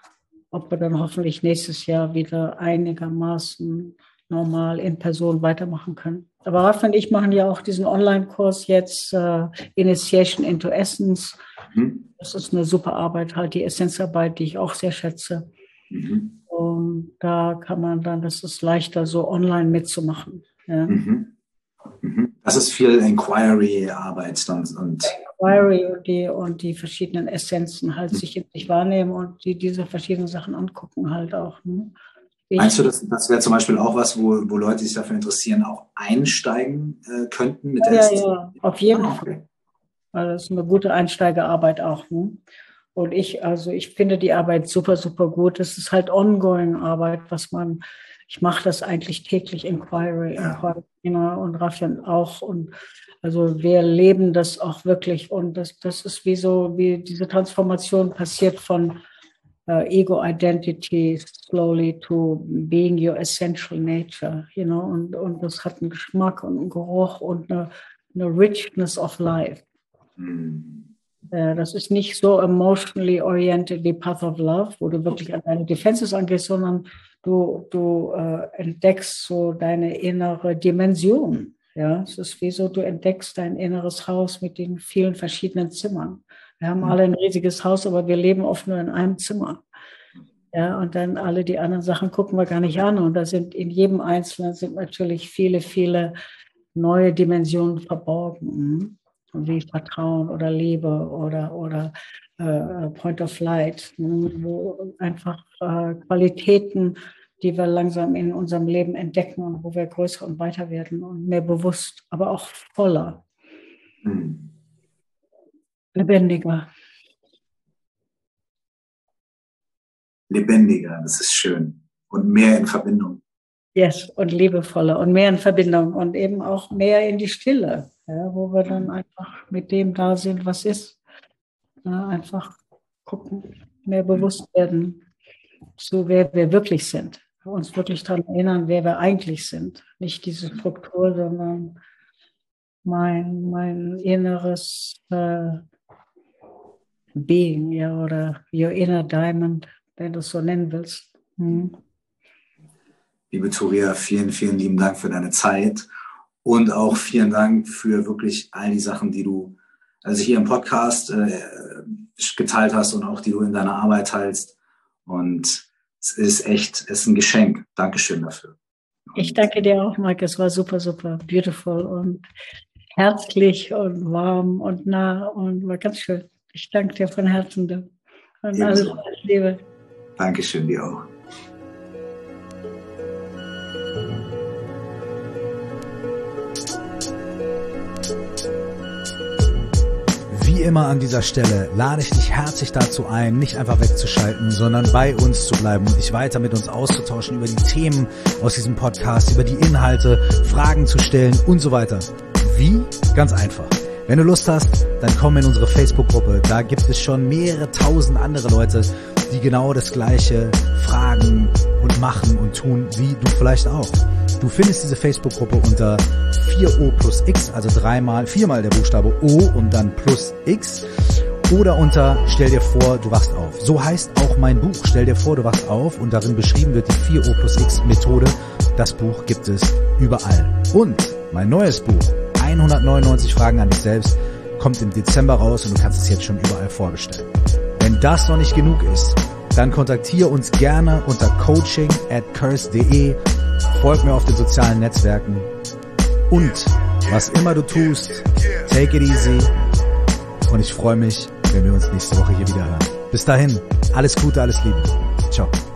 ob wir dann hoffentlich nächstes Jahr wieder einigermaßen normal in Person weitermachen können. Aber Ralf und ich machen ja auch diesen Online-Kurs jetzt, äh, Initiation into Essence. Mhm. Das ist eine super Arbeit, halt die Essenzarbeit, die ich auch sehr schätze. Mhm. Und da kann man dann, das ist leichter, so online mitzumachen. Ja. Mhm. Mhm. Das ist viel Inquiry-Arbeit und, und Inquiry und die, und die verschiedenen Essenzen halt sich in sich wahrnehmen und die diese verschiedenen Sachen angucken halt auch. Ne? Meinst du, das, das wäre zum Beispiel auch was, wo, wo Leute, die sich dafür interessieren, auch einsteigen äh, könnten mit der Ja, Essenz? ja, auf jeden Ah, Fall. okay. Also das ist eine gute Einsteigerarbeit auch. Ne? Und ich, also ich finde die Arbeit super, super gut. Es ist halt ongoing Arbeit, was man, ich mache das eigentlich täglich, Inquiry, Ja. Inquiry, genau, und Rafian auch. Und also wir leben das auch wirklich. Und das, das ist wie so, wie diese Transformation passiert von uh, Ego Identity slowly to being your essential nature, you know, und, und das hat einen Geschmack und einen Geruch und eine, eine Richness of life. Hm. Das ist nicht so emotionally oriented wie Path of Love, wo du wirklich an deine Defenses angehst, sondern du, du äh, entdeckst so deine innere Dimension. Ja, es ist wie so, du entdeckst dein inneres Haus mit den vielen verschiedenen Zimmern. Wir haben alle ein riesiges Haus, aber wir leben oft nur in einem Zimmer. Ja, und dann alle die anderen Sachen gucken wir gar nicht an. Und da sind in jedem Einzelnen sind natürlich viele, viele neue Dimensionen verborgen. Wie Vertrauen oder Liebe oder, oder äh, Point of Light, wo einfach äh, Qualitäten, die wir langsam in unserem Leben entdecken und wo wir größer und weiter werden und mehr bewusst, aber auch voller, Hm. lebendiger. Lebendiger, das ist schön. Und mehr in Verbindung. Yes, und liebevoller und mehr in Verbindung und eben auch mehr in die Stille, ja, wo wir dann einfach mit dem da sind, was ist. Ja, einfach gucken, mehr bewusst werden, zu wer wir wirklich sind. Uns wirklich daran erinnern, wer wir eigentlich sind. Nicht diese Struktur, sondern mein, mein inneres äh, Being, ja, oder your inner diamond, wenn du es so nennen willst. Hm. Liebe Turia, vielen, vielen lieben Dank für deine Zeit und auch vielen Dank für wirklich all die Sachen, die du also hier im Podcast äh, geteilt hast und auch die du in deiner Arbeit teilst. Und es ist echt, es ist ein Geschenk. Dankeschön dafür. Und ich danke dir auch, Mike. Es war super, super beautiful und herzlich und warm und nah und war ganz schön. Ich danke dir von Herzen. Du. Und alles, alles Liebe. Dankeschön dir auch. Wie immer an dieser Stelle lade ich dich herzlich dazu ein, nicht einfach wegzuschalten, sondern bei uns zu bleiben und dich weiter mit uns auszutauschen über die Themen aus diesem Podcast, über die Inhalte, Fragen zu stellen und so weiter. Wie? Ganz einfach. Wenn du Lust hast, dann komm in unsere Facebook-Gruppe. Da gibt es schon mehrere tausend andere Leute, die genau das Gleiche fragen und machen und tun, wie du vielleicht auch. Du findest diese Facebook-Gruppe unter vier O plus X, also dreimal, viermal der Buchstabe O und dann plus X. Oder unter Stell dir vor, du wachst auf. So heißt auch mein Buch, Stell dir vor, du wachst auf. Und darin beschrieben wird die vier O plus X Methode. Das Buch gibt es überall. Und mein neues Buch, hundertneunundneunzig Fragen an dich selbst, kommt im Dezember raus und du kannst es jetzt schon überall vorbestellen. Wenn das noch nicht genug ist, dann kontaktiere uns gerne unter coaching at curse punkt de, folg mir auf den sozialen Netzwerken und was immer du tust, take it easy und ich freue mich, wenn wir uns nächste Woche hier wieder hören. Bis dahin, alles Gute, alles Liebe. Ciao.